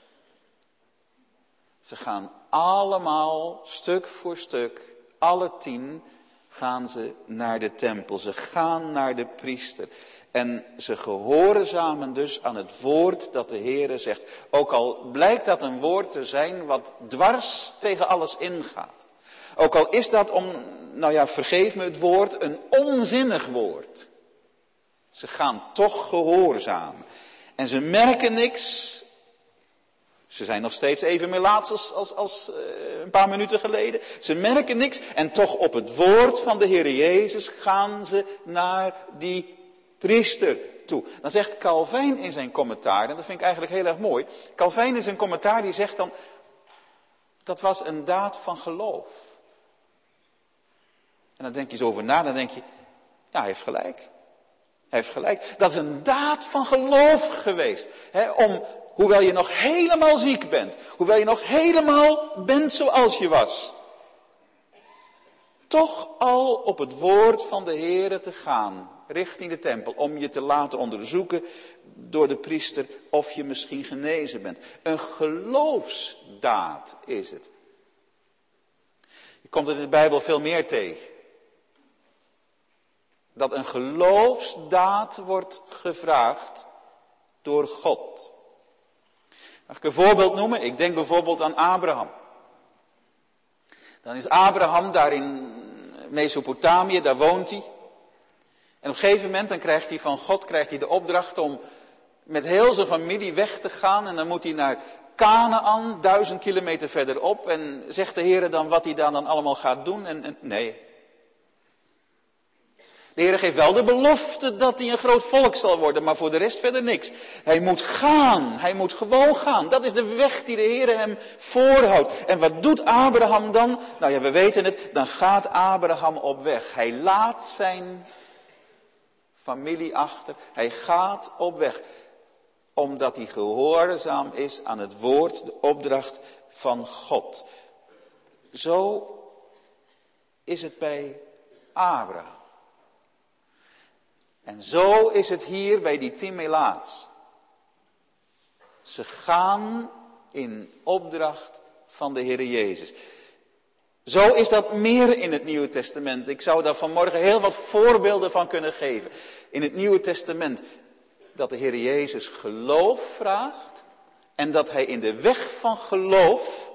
Ze gaan allemaal, stuk voor stuk, alle 10 gaan ze naar de tempel. Ze gaan naar de priester. En ze gehoorzamen dus aan het woord dat de Heere zegt. Ook al blijkt dat een woord te zijn wat dwars tegen alles ingaat. Ook al is dat vergeef me het woord, een onzinnig woord. Ze gaan toch gehoorzamen. En ze merken niks. Ze zijn nog steeds even melaats als een paar minuten geleden. Ze merken niks en toch op het woord van de Heer Jezus gaan ze naar die priester toe. Dan zegt Calvijn in zijn commentaar, en dat vind ik eigenlijk heel erg mooi. Calvijn in zijn commentaar die zegt dan, dat was een daad van geloof. En dan denk je zo over na, dan denk je, ja, hij heeft gelijk. Hij heeft gelijk. Dat is een daad van geloof geweest. Hoewel je nog helemaal ziek bent. Hoewel je nog helemaal bent zoals je was. Toch al op het woord van de Heere te gaan. Richting de tempel. Om je te laten onderzoeken door de priester of je misschien genezen bent. Een geloofsdaad is het. Je komt het in de Bijbel veel meer tegen. Dat een geloofsdaad wordt gevraagd door God. Mag ik een voorbeeld noemen? Ik denk bijvoorbeeld aan Abraham. Dan is Abraham daar in Mesopotamië, daar woont hij. En op een gegeven moment dan krijgt hij van God de opdracht om met heel zijn familie weg te gaan. En dan moet hij naar Kanaan, 1000 kilometer verderop. En zegt de Heer dan wat hij dan allemaal gaat doen? En nee. De Heer geeft wel de belofte dat hij een groot volk zal worden, maar voor de rest verder niks. Hij moet gaan, hij moet gewoon gaan. Dat is de weg die de Heer hem voorhoudt. En wat doet Abraham dan? Nou ja, we weten het, dan gaat Abraham op weg. Hij laat zijn familie achter, hij gaat op weg. Omdat hij gehoorzaam is aan het woord, de opdracht van God. Zo is het bij Abraham. En zo is het hier bij die 10 Melaats. Ze gaan in opdracht van de Heer Jezus. Zo is dat meer in het Nieuwe Testament. Ik zou daar vanmorgen heel wat voorbeelden van kunnen geven. In het Nieuwe Testament dat de Heer Jezus geloof vraagt. En dat hij in de weg van geloof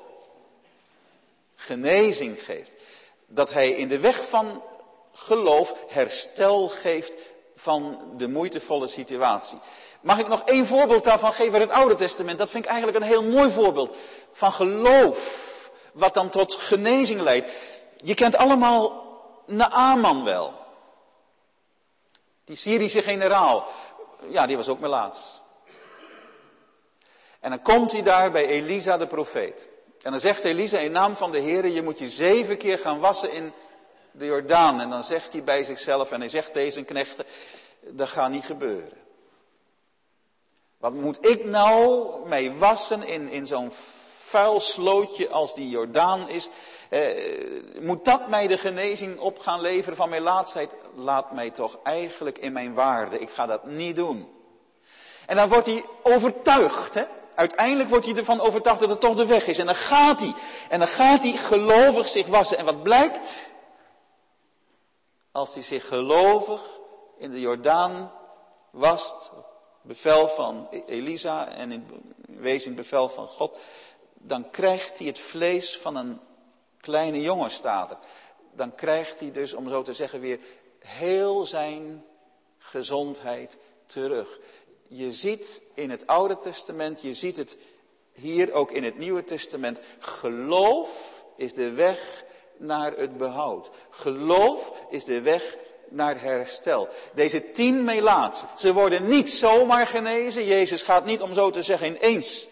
genezing geeft. Dat hij in de weg van geloof herstel geeft van de moeitevolle situatie. Mag ik nog één voorbeeld daarvan geven uit het Oude Testament? Dat vind ik eigenlijk een heel mooi voorbeeld van geloof, wat dan tot genezing leidt. Je kent allemaal Naaman wel. Die Syrische generaal, ja, die was ook melaats. En dan komt hij daar bij Elisa de profeet. En dan zegt Elisa in naam van de Heer, je moet je 7 keer gaan wassen in de Jordaan. En dan zegt hij bij zichzelf en hij zegt tegen zijn knechten, dat gaat niet gebeuren. Wat moet ik nou mee wassen in zo'n vuil slootje als die Jordaan is? Moet dat mij de genezing op gaan leveren van mijn melaatsheid? Laat mij toch eigenlijk in mijn waarde. Ik ga dat niet doen. En dan wordt hij overtuigd. Uiteindelijk wordt hij ervan overtuigd dat het toch de weg is. En dan gaat hij. En dan gaat hij gelovig zich wassen. En wat blijkt? Als hij zich gelovig in de Jordaan wast, op bevel van Elisa en in wezen bevel van God, dan krijgt hij het vlees van een kleine jongen, staat er. Dan krijgt hij dus, om zo te zeggen, weer heel zijn gezondheid terug. Je ziet in het Oude Testament, je ziet het hier ook in het Nieuwe Testament. Geloof is de weg naar het behoud. Geloof is de weg naar herstel. Deze 10 melaats, ze worden niet zomaar genezen. Jezus gaat niet, om zo te zeggen, ineens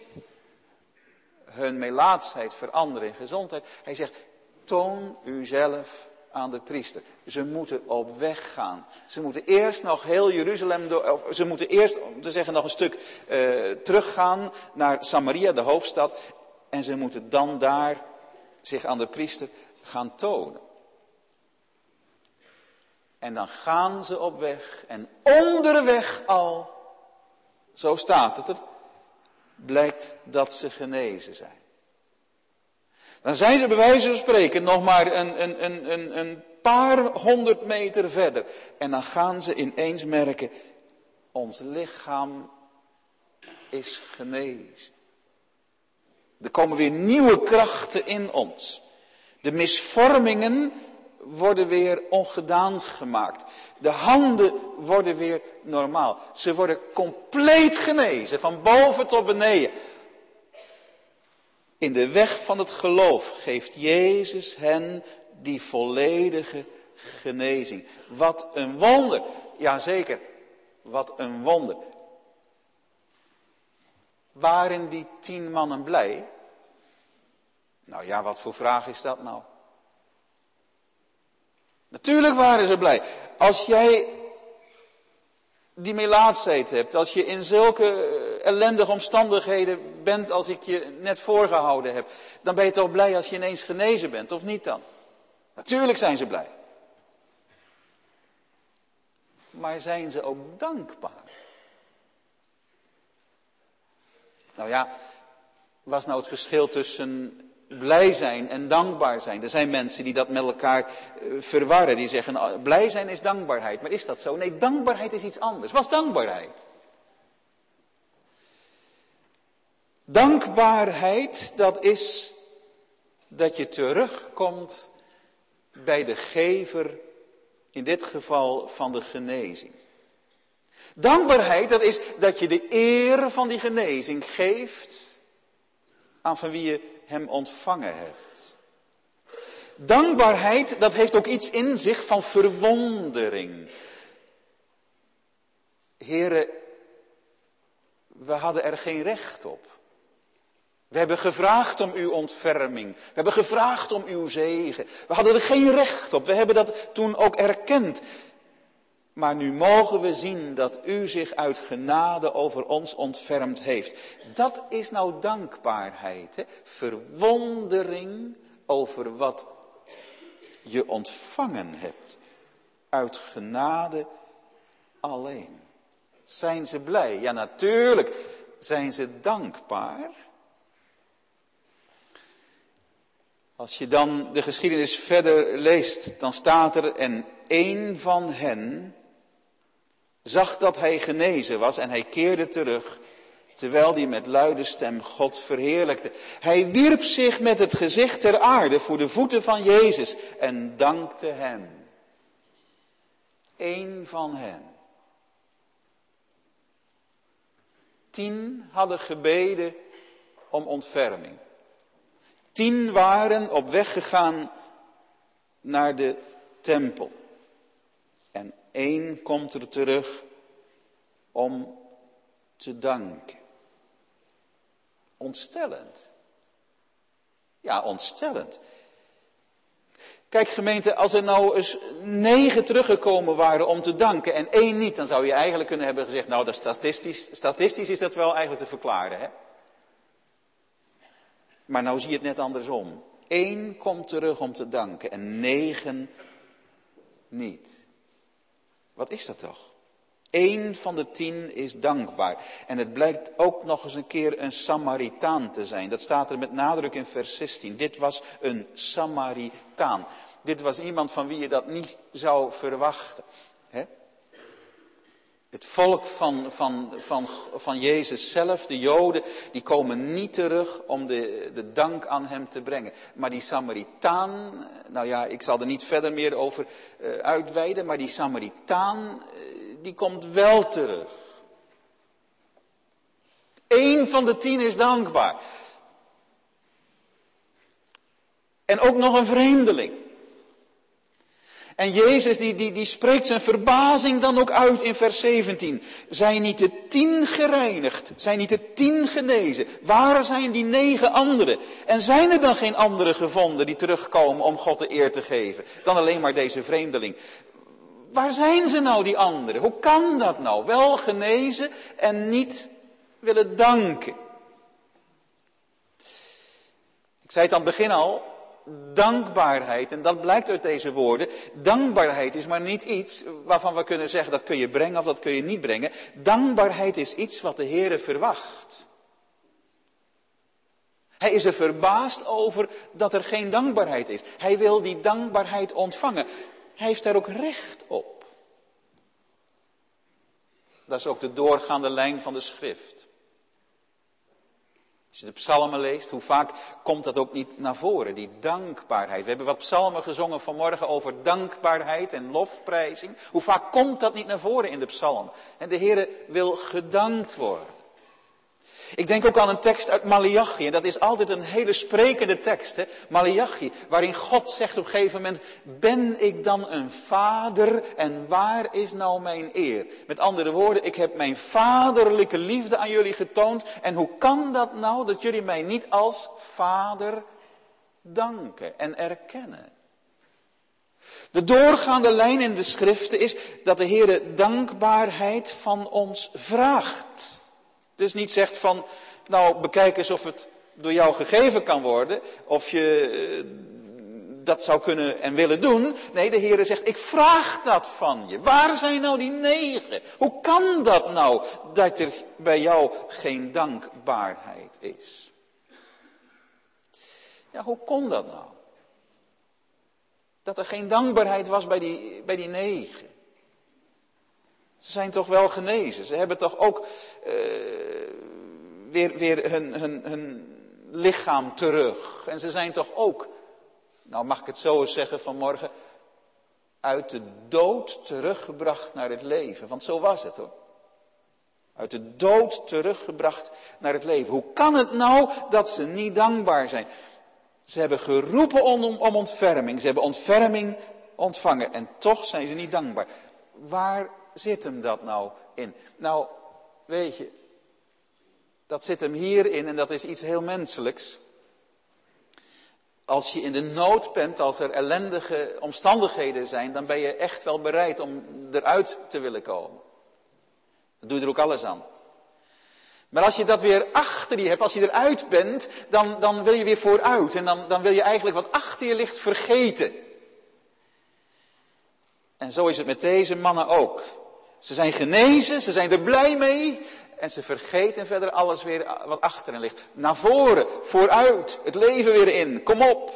hun melaatsheid veranderen in gezondheid. Hij zegt, toon uzelf aan de priester. Ze moeten op weg gaan. Ze moeten eerst nog heel Jeruzalem door, of ze moeten eerst, om te zeggen, nog een stuk teruggaan naar Samaria, de hoofdstad. En ze moeten dan daar zich aan de priester gaan tonen. En dan gaan ze op weg en onderweg al, zo staat het er, blijkt dat ze zijn. Dan zijn ze bij wijze van spreken nog maar een paar 100 meter verder. En dan gaan ze ineens merken, ons lichaam is genezen. Er komen weer nieuwe krachten in ons. De misvormingen worden weer ongedaan gemaakt. De handen worden weer normaal. Ze worden compleet genezen, van boven tot beneden. In de weg van het geloof geeft Jezus hen die volledige genezing. Wat een wonder. Jazeker, wat een wonder. Waren die 10 mannen blij? Nou ja, wat voor vraag is dat nou? Natuurlijk waren ze blij. Als jij die melaatsheid hebt, als je in zulke ellendige omstandigheden bent als ik je net voorgehouden heb, dan ben je toch blij als je ineens genezen bent, of niet dan? Natuurlijk zijn ze blij. Maar zijn ze ook dankbaar? Nou ja, wat is nou het verschil tussen blij zijn en dankbaar zijn? Er zijn mensen die dat met elkaar verwarren. Die zeggen, blij zijn is dankbaarheid. Maar is dat zo? Nee, dankbaarheid is iets anders. Wat is dankbaarheid? Dankbaarheid, dat is dat je terugkomt bij de gever, in dit geval van de genezing. Dankbaarheid, dat is dat je de eer van die genezing geeft aan van wie je hem ontvangen hebt. Dankbaarheid, dat heeft ook iets in zich van verwondering. Heren, we hadden er geen recht op. We hebben gevraagd om uw ontferming. We hebben gevraagd om uw zegen. We hadden er geen recht op. We hebben dat toen ook erkend. Maar nu mogen we zien dat u zich uit genade over ons ontfermd heeft. Dat is nou dankbaarheid. Hè? Verwondering over wat je ontvangen hebt. Uit genade alleen. Zijn ze blij? Ja, natuurlijk zijn ze dankbaar. Als je dan de geschiedenis verder leest, dan staat er, en één van hen zag dat hij genezen was en hij keerde terug, terwijl hij met luide stem God verheerlijkte. Hij wierp zich met het gezicht ter aarde voor de voeten van Jezus en dankte hem. Eén van hen. 10 hadden gebeden om ontferming. 10 waren op weg gegaan naar de tempel. En 1 komt er terug om te danken. Ontstellend. Ja, ontstellend. Kijk gemeente, als er nou eens 9 teruggekomen waren om te danken en 1 niet, dan zou je eigenlijk kunnen hebben gezegd, nou dat statistisch is dat wel eigenlijk te verklaren, hè? Maar nou zie je het net andersom. 1 komt terug om te danken en 9 niet. Wat is dat toch? 1 van de 10 is dankbaar. En het blijkt ook nog eens een keer een Samaritaan te zijn. Dat staat er met nadruk in vers 16. Dit was een Samaritaan. Dit was iemand van wie je dat niet zou verwachten. Hè? Het volk van Jezus zelf, de Joden, die komen niet terug om de dank aan hem te brengen. Maar die Samaritaan, nou ja, ik zal er niet verder meer over uitweiden, maar die Samaritaan, die komt wel terug. 1 van de 10 is dankbaar. En ook nog een vreemdeling. En Jezus die spreekt zijn verbazing dan ook uit in vers 17. Zijn niet de 10 gereinigd? Zijn niet de 10 genezen? Waar zijn die 9 anderen? En zijn er dan geen anderen gevonden die terugkomen om God de eer te geven? Dan alleen maar deze vreemdeling. Waar zijn ze nou, die anderen? Hoe kan dat nou? Wel genezen en niet willen danken. Ik zei het aan het begin al. Dankbaarheid, en dat blijkt uit deze woorden. Dankbaarheid is maar niet iets waarvan we kunnen zeggen dat kun je brengen of dat kun je niet brengen. Dankbaarheid is iets wat de Heere verwacht. Hij is er verbaasd over dat er geen dankbaarheid is. Hij wil die dankbaarheid ontvangen. Hij heeft daar ook recht op. Dat is ook de doorgaande lijn van de schrift. Als je de psalmen leest, hoe vaak komt dat ook niet naar voren, die dankbaarheid. We hebben wat psalmen gezongen vanmorgen over dankbaarheid en lofprijzing. Hoe vaak komt dat niet naar voren in de psalmen? En de Heere wil gedankt worden. Ik denk ook aan een tekst uit Maleachi, en dat is altijd een hele sprekende tekst, hè? Maleachi, waarin God zegt op een gegeven moment, ben ik dan een vader en waar is nou mijn eer? Met andere woorden, ik heb mijn vaderlijke liefde aan jullie getoond en hoe kan dat nou dat jullie mij niet als vader danken en erkennen? De doorgaande lijn in de schriften is dat de Heere dankbaarheid van ons vraagt. Dus niet zegt van, nou bekijk eens of het door jou gegeven kan worden, of je dat zou kunnen en willen doen. Nee, de Heere zegt, ik vraag dat van je. Waar zijn nou die 9? Hoe kan dat nou dat er bij jou geen dankbaarheid is? Ja, hoe kon dat nou? Dat er geen dankbaarheid was bij die 9. Ze zijn toch wel genezen. Ze hebben toch ook weer hun lichaam terug. En ze zijn toch ook, nou mag ik het zo eens zeggen vanmorgen, uit de dood teruggebracht naar het leven. Want zo was het hoor. Uit de dood teruggebracht naar het leven. Hoe kan het nou dat ze niet dankbaar zijn? Ze hebben geroepen om ontferming. Ze hebben ontferming ontvangen. En toch zijn ze niet dankbaar. Waar zit hem dat nou in? Nou, weet je, dat zit hem hierin en dat is iets heel menselijks. Als je in de nood bent, als er ellendige omstandigheden zijn, dan ben je echt wel bereid om eruit te willen komen. Dan doe je er ook alles aan. Maar als je dat weer achter je hebt, als je eruit bent, dan wil je weer vooruit. En dan wil je eigenlijk wat achter je ligt vergeten. En zo is het met deze mannen ook. Ze zijn genezen, ze zijn er blij mee. En ze vergeten verder alles weer wat achter hen ligt. Naar voren, vooruit, het leven weer in, kom op.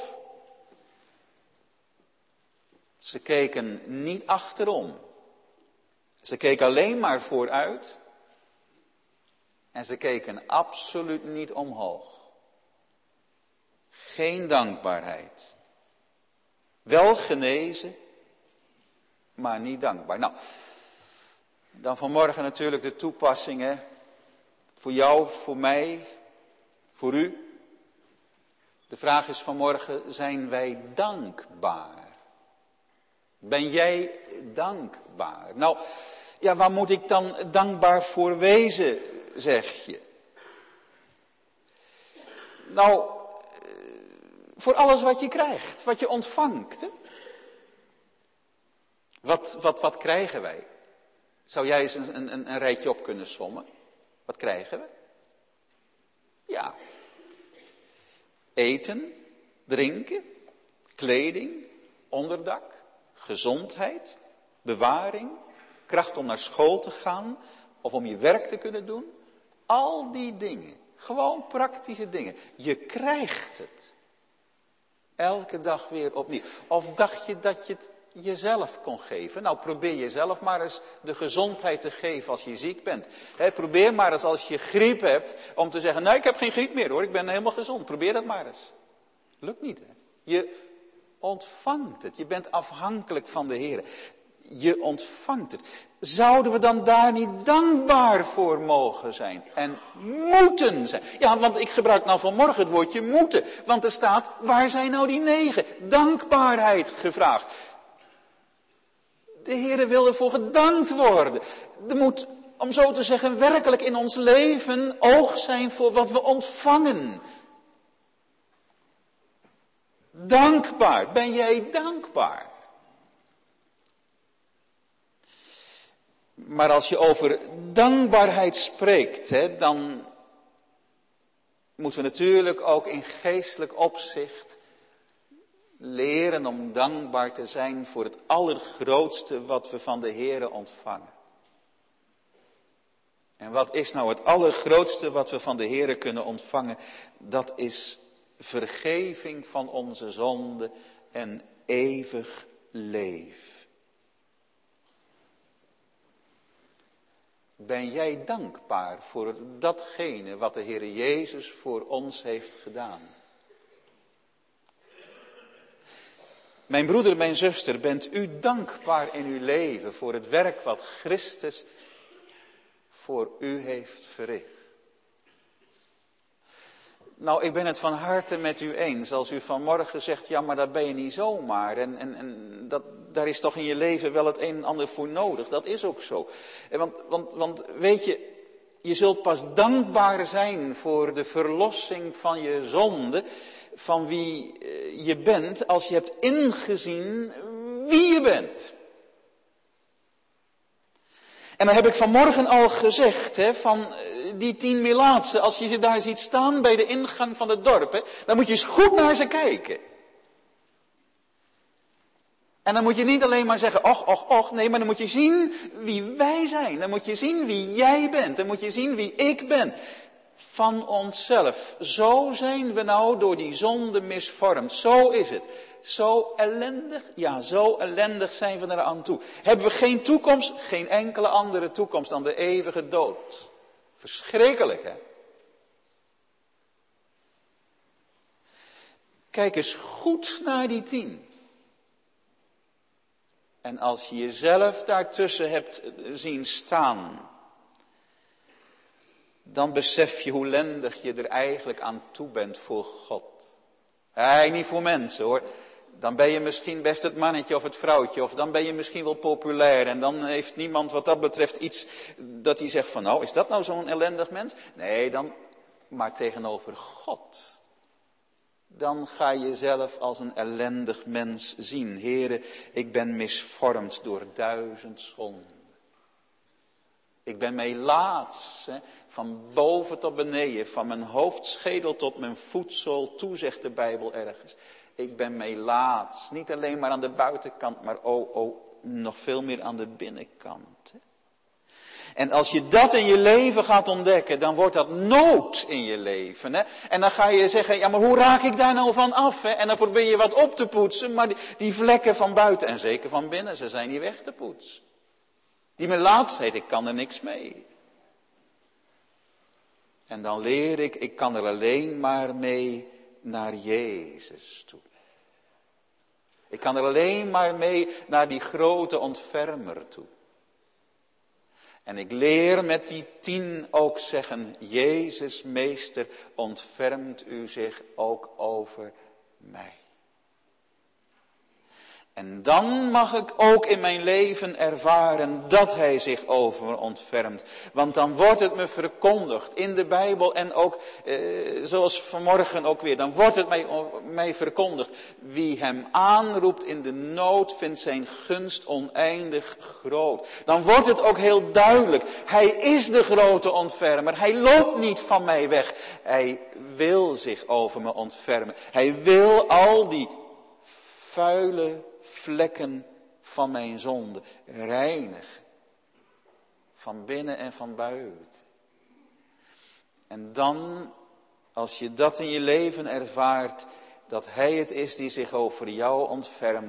Ze keken niet achterom. Ze keken alleen maar vooruit. En ze keken absoluut niet omhoog. Geen dankbaarheid. Wel genezen, maar niet dankbaar. Nou, dan vanmorgen natuurlijk de toepassingen. Voor jou, voor mij, voor u. De vraag is vanmorgen, zijn wij dankbaar? Ben jij dankbaar? Nou, ja, waar moet ik dan dankbaar voor wezen, zeg je? Nou, voor alles wat je krijgt, wat je ontvangt. Hè? Wat krijgen wij? Zou jij eens een rijtje op kunnen sommen? Wat krijgen we? Ja. Eten, drinken, kleding, onderdak, gezondheid, bewaring, kracht om naar school te gaan of om je werk te kunnen doen. Al die dingen, gewoon praktische dingen. Je krijgt het. Elke dag weer opnieuw. Of dacht je dat je het jezelf kon geven? Nou, probeer jezelf maar eens de gezondheid te geven als je ziek bent. Probeer maar eens als je griep hebt om te zeggen, nee, ik heb geen griep meer hoor, ik ben helemaal gezond. Probeer dat maar eens. Lukt niet, hè? Je ontvangt het. Je bent afhankelijk van de Heer. Je ontvangt het. Zouden we dan daar niet dankbaar voor mogen zijn? En moeten zijn? Ja, want ik gebruik nou vanmorgen het woordje moeten. Want er staat, waar zijn nou die 9? Dankbaarheid gevraagd. De Heere wil ervoor gedankt worden. Er moet, om zo te zeggen, werkelijk in ons leven oog zijn voor wat we ontvangen. Dankbaar. Ben jij dankbaar? Maar als je over dankbaarheid spreekt, dan moeten we natuurlijk ook in geestelijk opzicht leren om dankbaar te zijn voor het allergrootste wat we van de Heere ontvangen. En wat is nou het allergrootste wat we van de Heere kunnen ontvangen? Dat is vergeving van onze zonde en eeuwig leven. Ben jij dankbaar voor datgene wat de Heere Jezus voor ons heeft gedaan? Mijn broeder, mijn zuster, bent u dankbaar in uw leven voor het werk wat Christus voor u heeft verricht? Nou, ik ben het van harte met u eens als u vanmorgen zegt, ja, maar dat ben je niet zomaar. En daar is toch in je leven wel het een en ander voor nodig. Dat is ook zo. Want weet je, je zult pas dankbaar zijn voor de verlossing van je zonde, van wie je bent, als je hebt ingezien wie je bent. En dan heb ik vanmorgen al gezegd, van die 10 melaatsen, als je ze daar ziet staan bij de ingang van het dorp, dan moet je eens goed naar ze kijken. En dan moet je niet alleen maar zeggen, och, nee, maar dan moet je zien wie wij zijn. Dan moet je zien wie jij bent. Dan moet je zien wie ik ben. Van onszelf. Zo zijn we nou door die zonde misvormd. Zo is het. Zo ellendig, ja, zo ellendig zijn we eraan toe. Hebben we geen toekomst, geen enkele andere toekomst dan de eeuwige dood. Verschrikkelijk, hè? Kijk eens goed naar die 10. En als je jezelf daartussen hebt zien staan, dan besef je hoe ellendig je er eigenlijk aan toe bent voor God. Niet voor mensen, hoor. Dan ben je misschien best het mannetje of het vrouwtje, of dan ben je misschien wel populair. En dan heeft niemand wat dat betreft iets dat hij zegt van, nou, is dat nou zo'n ellendig mens? Nee, maar tegenover God. Dan ga je jezelf als een ellendig mens zien. Heere, ik ben misvormd door 1000 zonden. Ik ben melaats, van boven tot beneden, van mijn hoofdschedel tot mijn voetzool toe, zegt de Bijbel ergens. Ik ben melaats, niet alleen maar aan de buitenkant, maar nog veel meer aan de binnenkant. En als je dat in je leven gaat ontdekken, dan wordt dat nood in je leven. En dan ga je zeggen, ja, maar hoe raak ik daar nou van af? En dan probeer je wat op te poetsen, maar die vlekken van buiten en zeker van binnen, ze zijn niet weg te poetsen. Die melaatsheid, ik kan er niks mee. En dan leer ik kan er alleen maar mee naar Jezus toe. Ik kan er alleen maar mee naar die grote ontfermer toe. En ik leer met die 10 ook zeggen, Jezus, meester, ontfermt u zich ook over mij. En dan mag ik ook in mijn leven ervaren dat hij zich over me ontfermt. Want dan wordt het me verkondigd in de Bijbel en ook zoals vanmorgen ook weer. Dan wordt het mij verkondigd. Wie hem aanroept in de nood vindt zijn gunst oneindig groot. Dan wordt het ook heel duidelijk. Hij is de grote ontfermer. Hij loopt niet van mij weg. Hij wil zich over me ontfermen. Hij wil al die vuile vlekken van mijn zonde reinigen. Van binnen en van buiten. En dan, als je dat in je leven ervaart, dat hij het is die zich over jou ontfermt,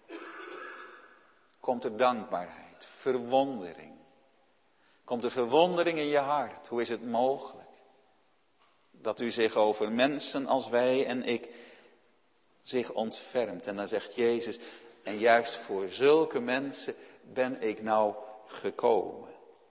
komt er dankbaarheid, verwondering. Komt er verwondering in je hart. Hoe is het mogelijk dat u zich over mensen als wij en ik zich ontfermt? En dan zegt Jezus, en juist voor zulke mensen ben ik nou gekomen.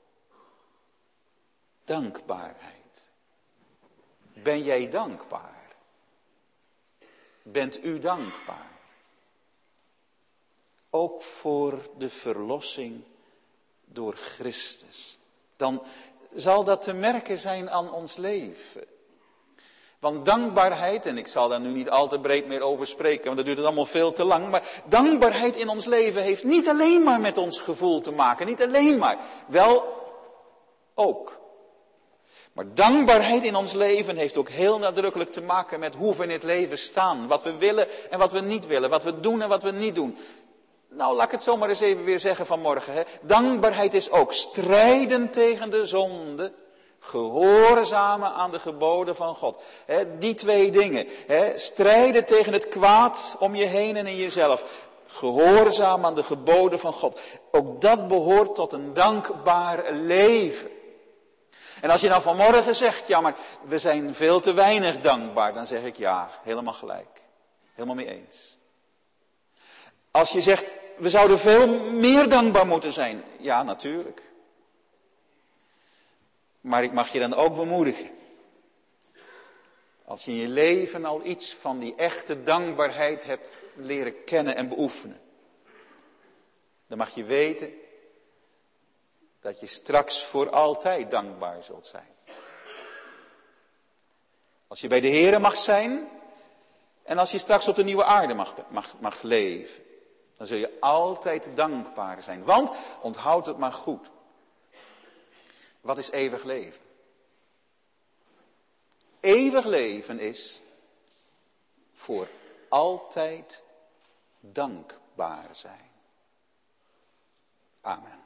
Dankbaarheid. Ben jij dankbaar? Bent u dankbaar? ook voor de verlossing door Christus. Dan zal dat te merken zijn aan ons leven. Want dankbaarheid, en ik zal daar nu niet al te breed meer over spreken, want dat duurt het allemaal veel te lang. Maar dankbaarheid in ons leven heeft niet alleen maar met ons gevoel te maken. Niet alleen maar. Wel ook. Maar dankbaarheid in ons leven heeft ook heel nadrukkelijk te maken met hoe we in het leven staan. Wat we willen en wat we niet willen. Wat we doen en wat we niet doen. Nou, laat ik het zomaar eens even weer zeggen vanmorgen. Hè. Dankbaarheid is ook strijden tegen de zonde. Gehoorzamen aan de geboden van God. Die twee dingen. Strijden tegen het kwaad om je heen en in jezelf. Gehoorzamen aan de geboden van God. Ook dat behoort tot een dankbaar leven. En als je dan vanmorgen zegt, ja maar we zijn veel te weinig dankbaar. Dan zeg ik ja, helemaal gelijk. Helemaal mee eens. Als je zegt, we zouden veel meer dankbaar moeten zijn. Ja, natuurlijk. Maar ik mag je dan ook bemoedigen. Als je in je leven al iets van die echte dankbaarheid hebt leren kennen en beoefenen. Dan mag je weten dat je straks voor altijd dankbaar zult zijn. Als je bij de Here mag zijn en als je straks op de nieuwe aarde mag leven. Dan zul je altijd dankbaar zijn. Want, onthoud het maar goed. Wat is eeuwig leven? Eeuwig leven is voor altijd dankbaar zijn. Amen.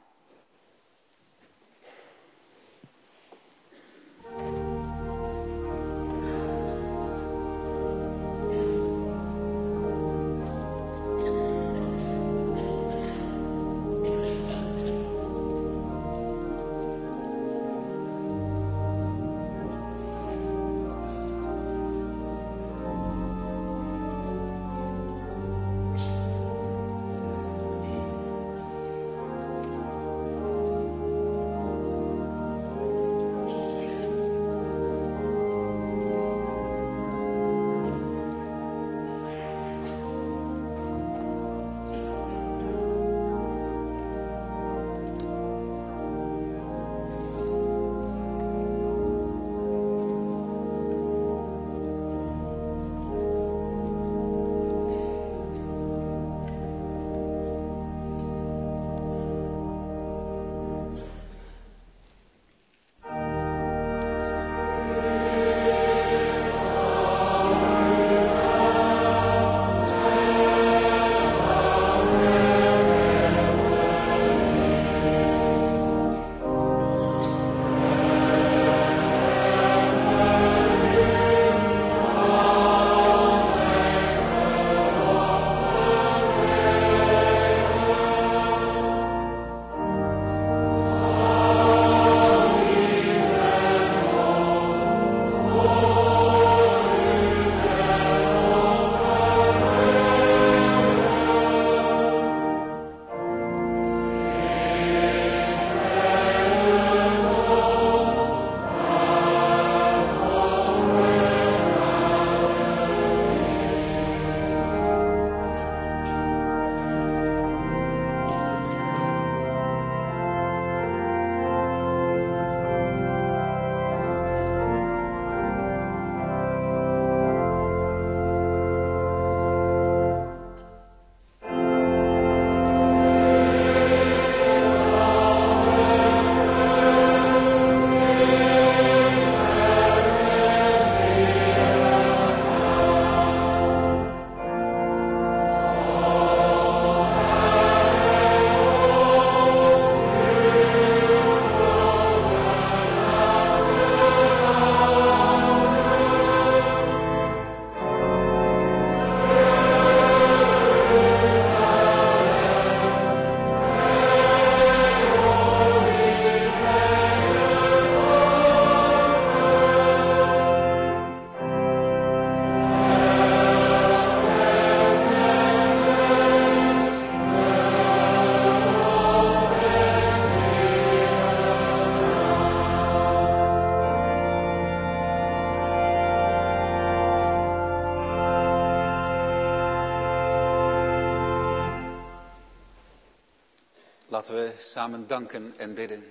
Laten we samen danken en bidden.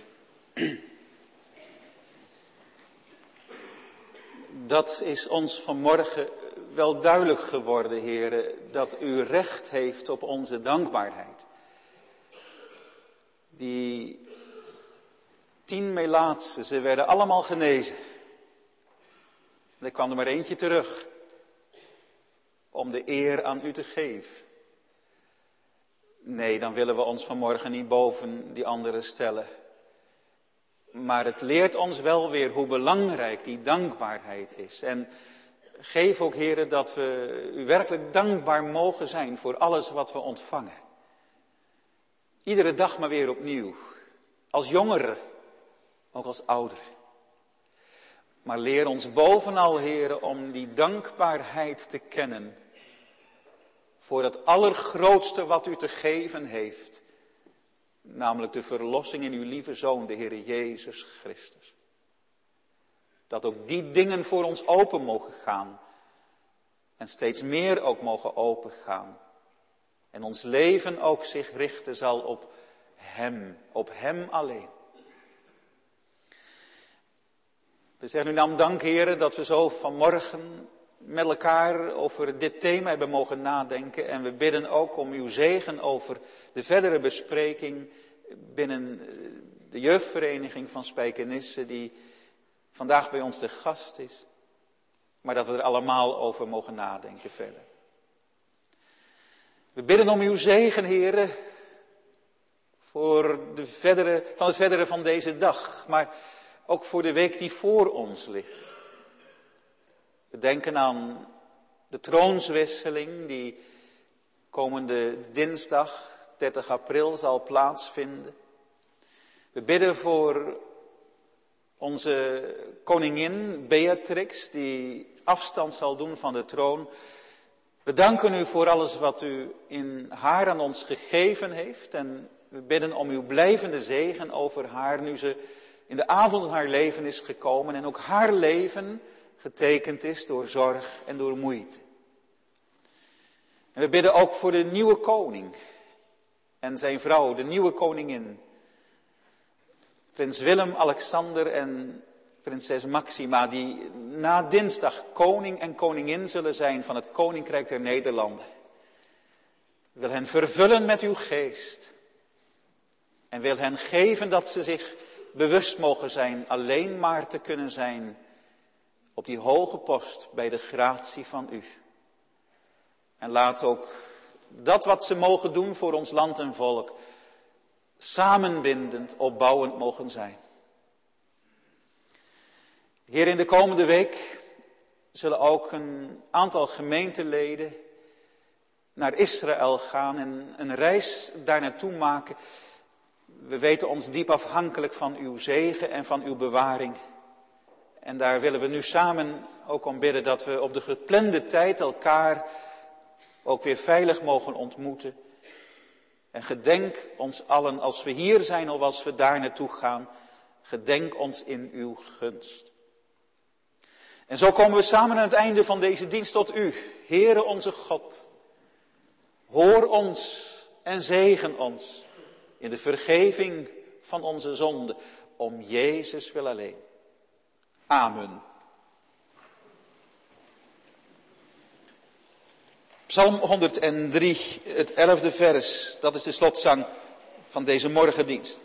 Dat is ons vanmorgen wel duidelijk geworden, Heere, dat u recht heeft op onze dankbaarheid. Die 10 melaatsen, ze werden allemaal genezen. Er kwam er maar eentje terug om de eer aan u te geven. Nee, dan willen we ons vanmorgen niet boven die anderen stellen. Maar het leert ons wel weer hoe belangrijk die dankbaarheid is. En geef ook, Heere, dat we u werkelijk dankbaar mogen zijn voor alles wat we ontvangen. Iedere dag maar weer opnieuw. Als jongeren, ook als ouderen. Maar leer ons bovenal, Heere, om die dankbaarheid te kennen. Voor het allergrootste wat u te geven heeft. Namelijk de verlossing in uw lieve Zoon, de Heere Jezus Christus. Dat ook die dingen voor ons open mogen gaan. En steeds meer ook mogen opengaan. En ons leven ook zich richten zal op Hem alleen. We zeggen u naam dank, Heere, dat we zo vanmorgen met elkaar over dit thema hebben mogen nadenken. En we bidden ook om uw zegen over de verdere bespreking binnen de jeugdvereniging van Spijkenisse, die vandaag bij ons te gast is. Maar dat we er allemaal over mogen nadenken verder. We bidden om uw zegen, Heere, voor het verdere van deze dag, maar ook voor de week die voor ons ligt. We denken aan de troonswisseling die komende dinsdag 30 april zal plaatsvinden. We bidden voor onze koningin Beatrix die afstand zal doen van de troon. We danken u voor alles wat u in haar aan ons gegeven heeft. En we bidden om uw blijvende zegen over haar nu ze in de avond van haar leven is gekomen. En ook haar leven getekend is door zorg en door moeite. En we bidden ook voor de nieuwe koning en zijn vrouw, de nieuwe koningin. Prins Willem-Alexander en prinses Maxima, die na dinsdag koning en koningin zullen zijn van het Koninkrijk der Nederlanden. Wil hen vervullen met uw geest. En wil hen geven dat ze zich bewust mogen zijn alleen maar te kunnen zijn op die hoge post bij de gratie van u. En laat ook dat wat ze mogen doen voor ons land en volk samenbindend, opbouwend mogen zijn. Heer, in de komende week zullen ook een aantal gemeenteleden naar Israël gaan en een reis daar naartoe maken. We weten ons diep afhankelijk van uw zegen en van uw bewaring. En daar willen we nu samen ook om bidden dat we op de geplande tijd elkaar ook weer veilig mogen ontmoeten. En gedenk ons allen als we hier zijn of als we daar naartoe gaan. Gedenk ons in uw gunst. En zo komen we samen aan het einde van deze dienst tot u. Heere onze God, hoor ons en zegen ons in de vergeving van onze zonden. Om Jezus wil alleen. Amen. Psalm 103, het 11e vers, dat is de slotzang van deze morgendienst.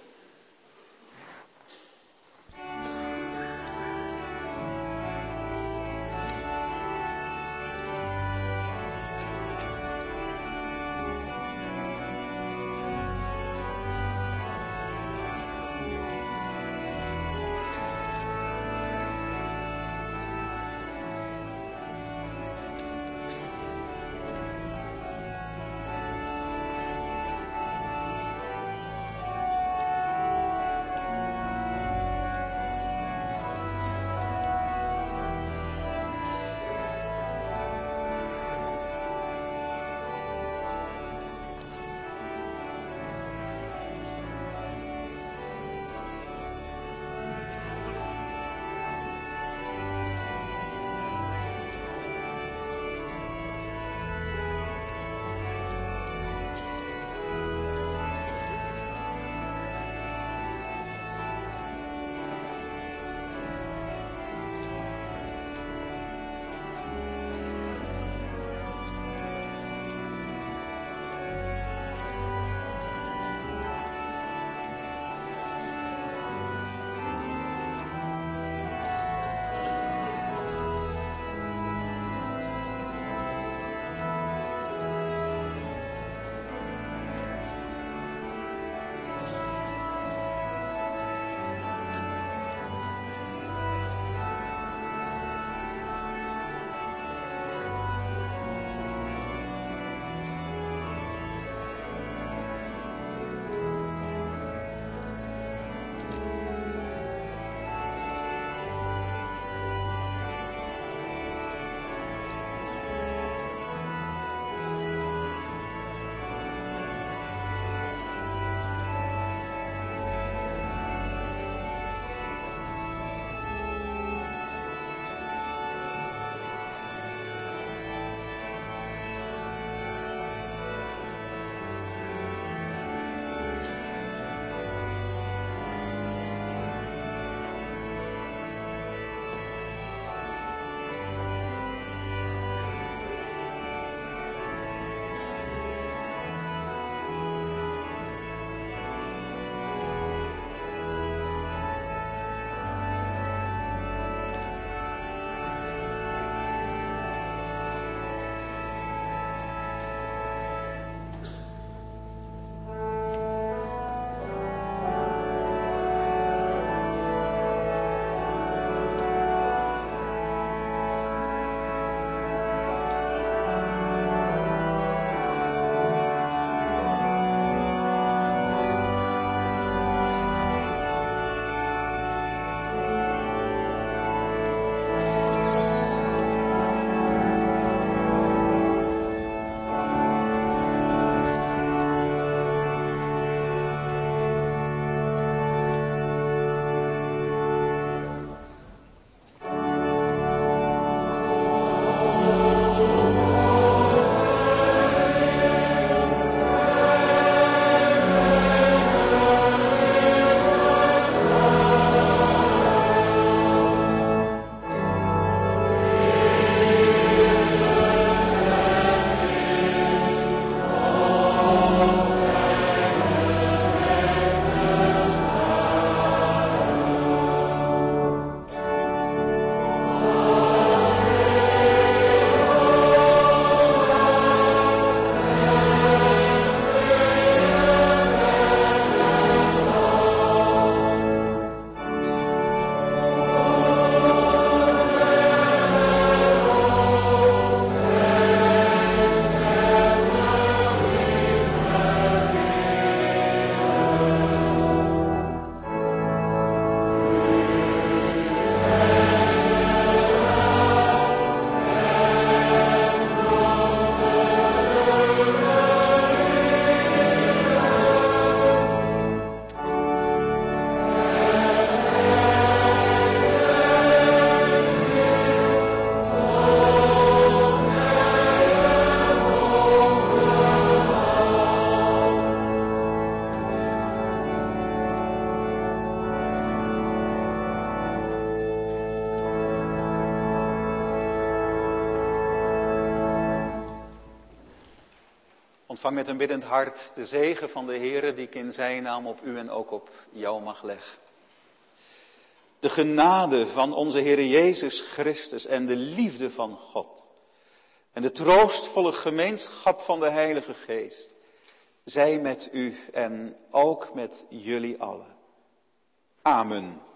Ontvang met een biddend hart de zegen van de Heere die ik in zijn naam op u en ook op jou mag leggen. De genade van onze Heere Jezus Christus en de liefde van God en de troostvolle gemeenschap van de Heilige Geest zij met u en ook met jullie allen. Amen.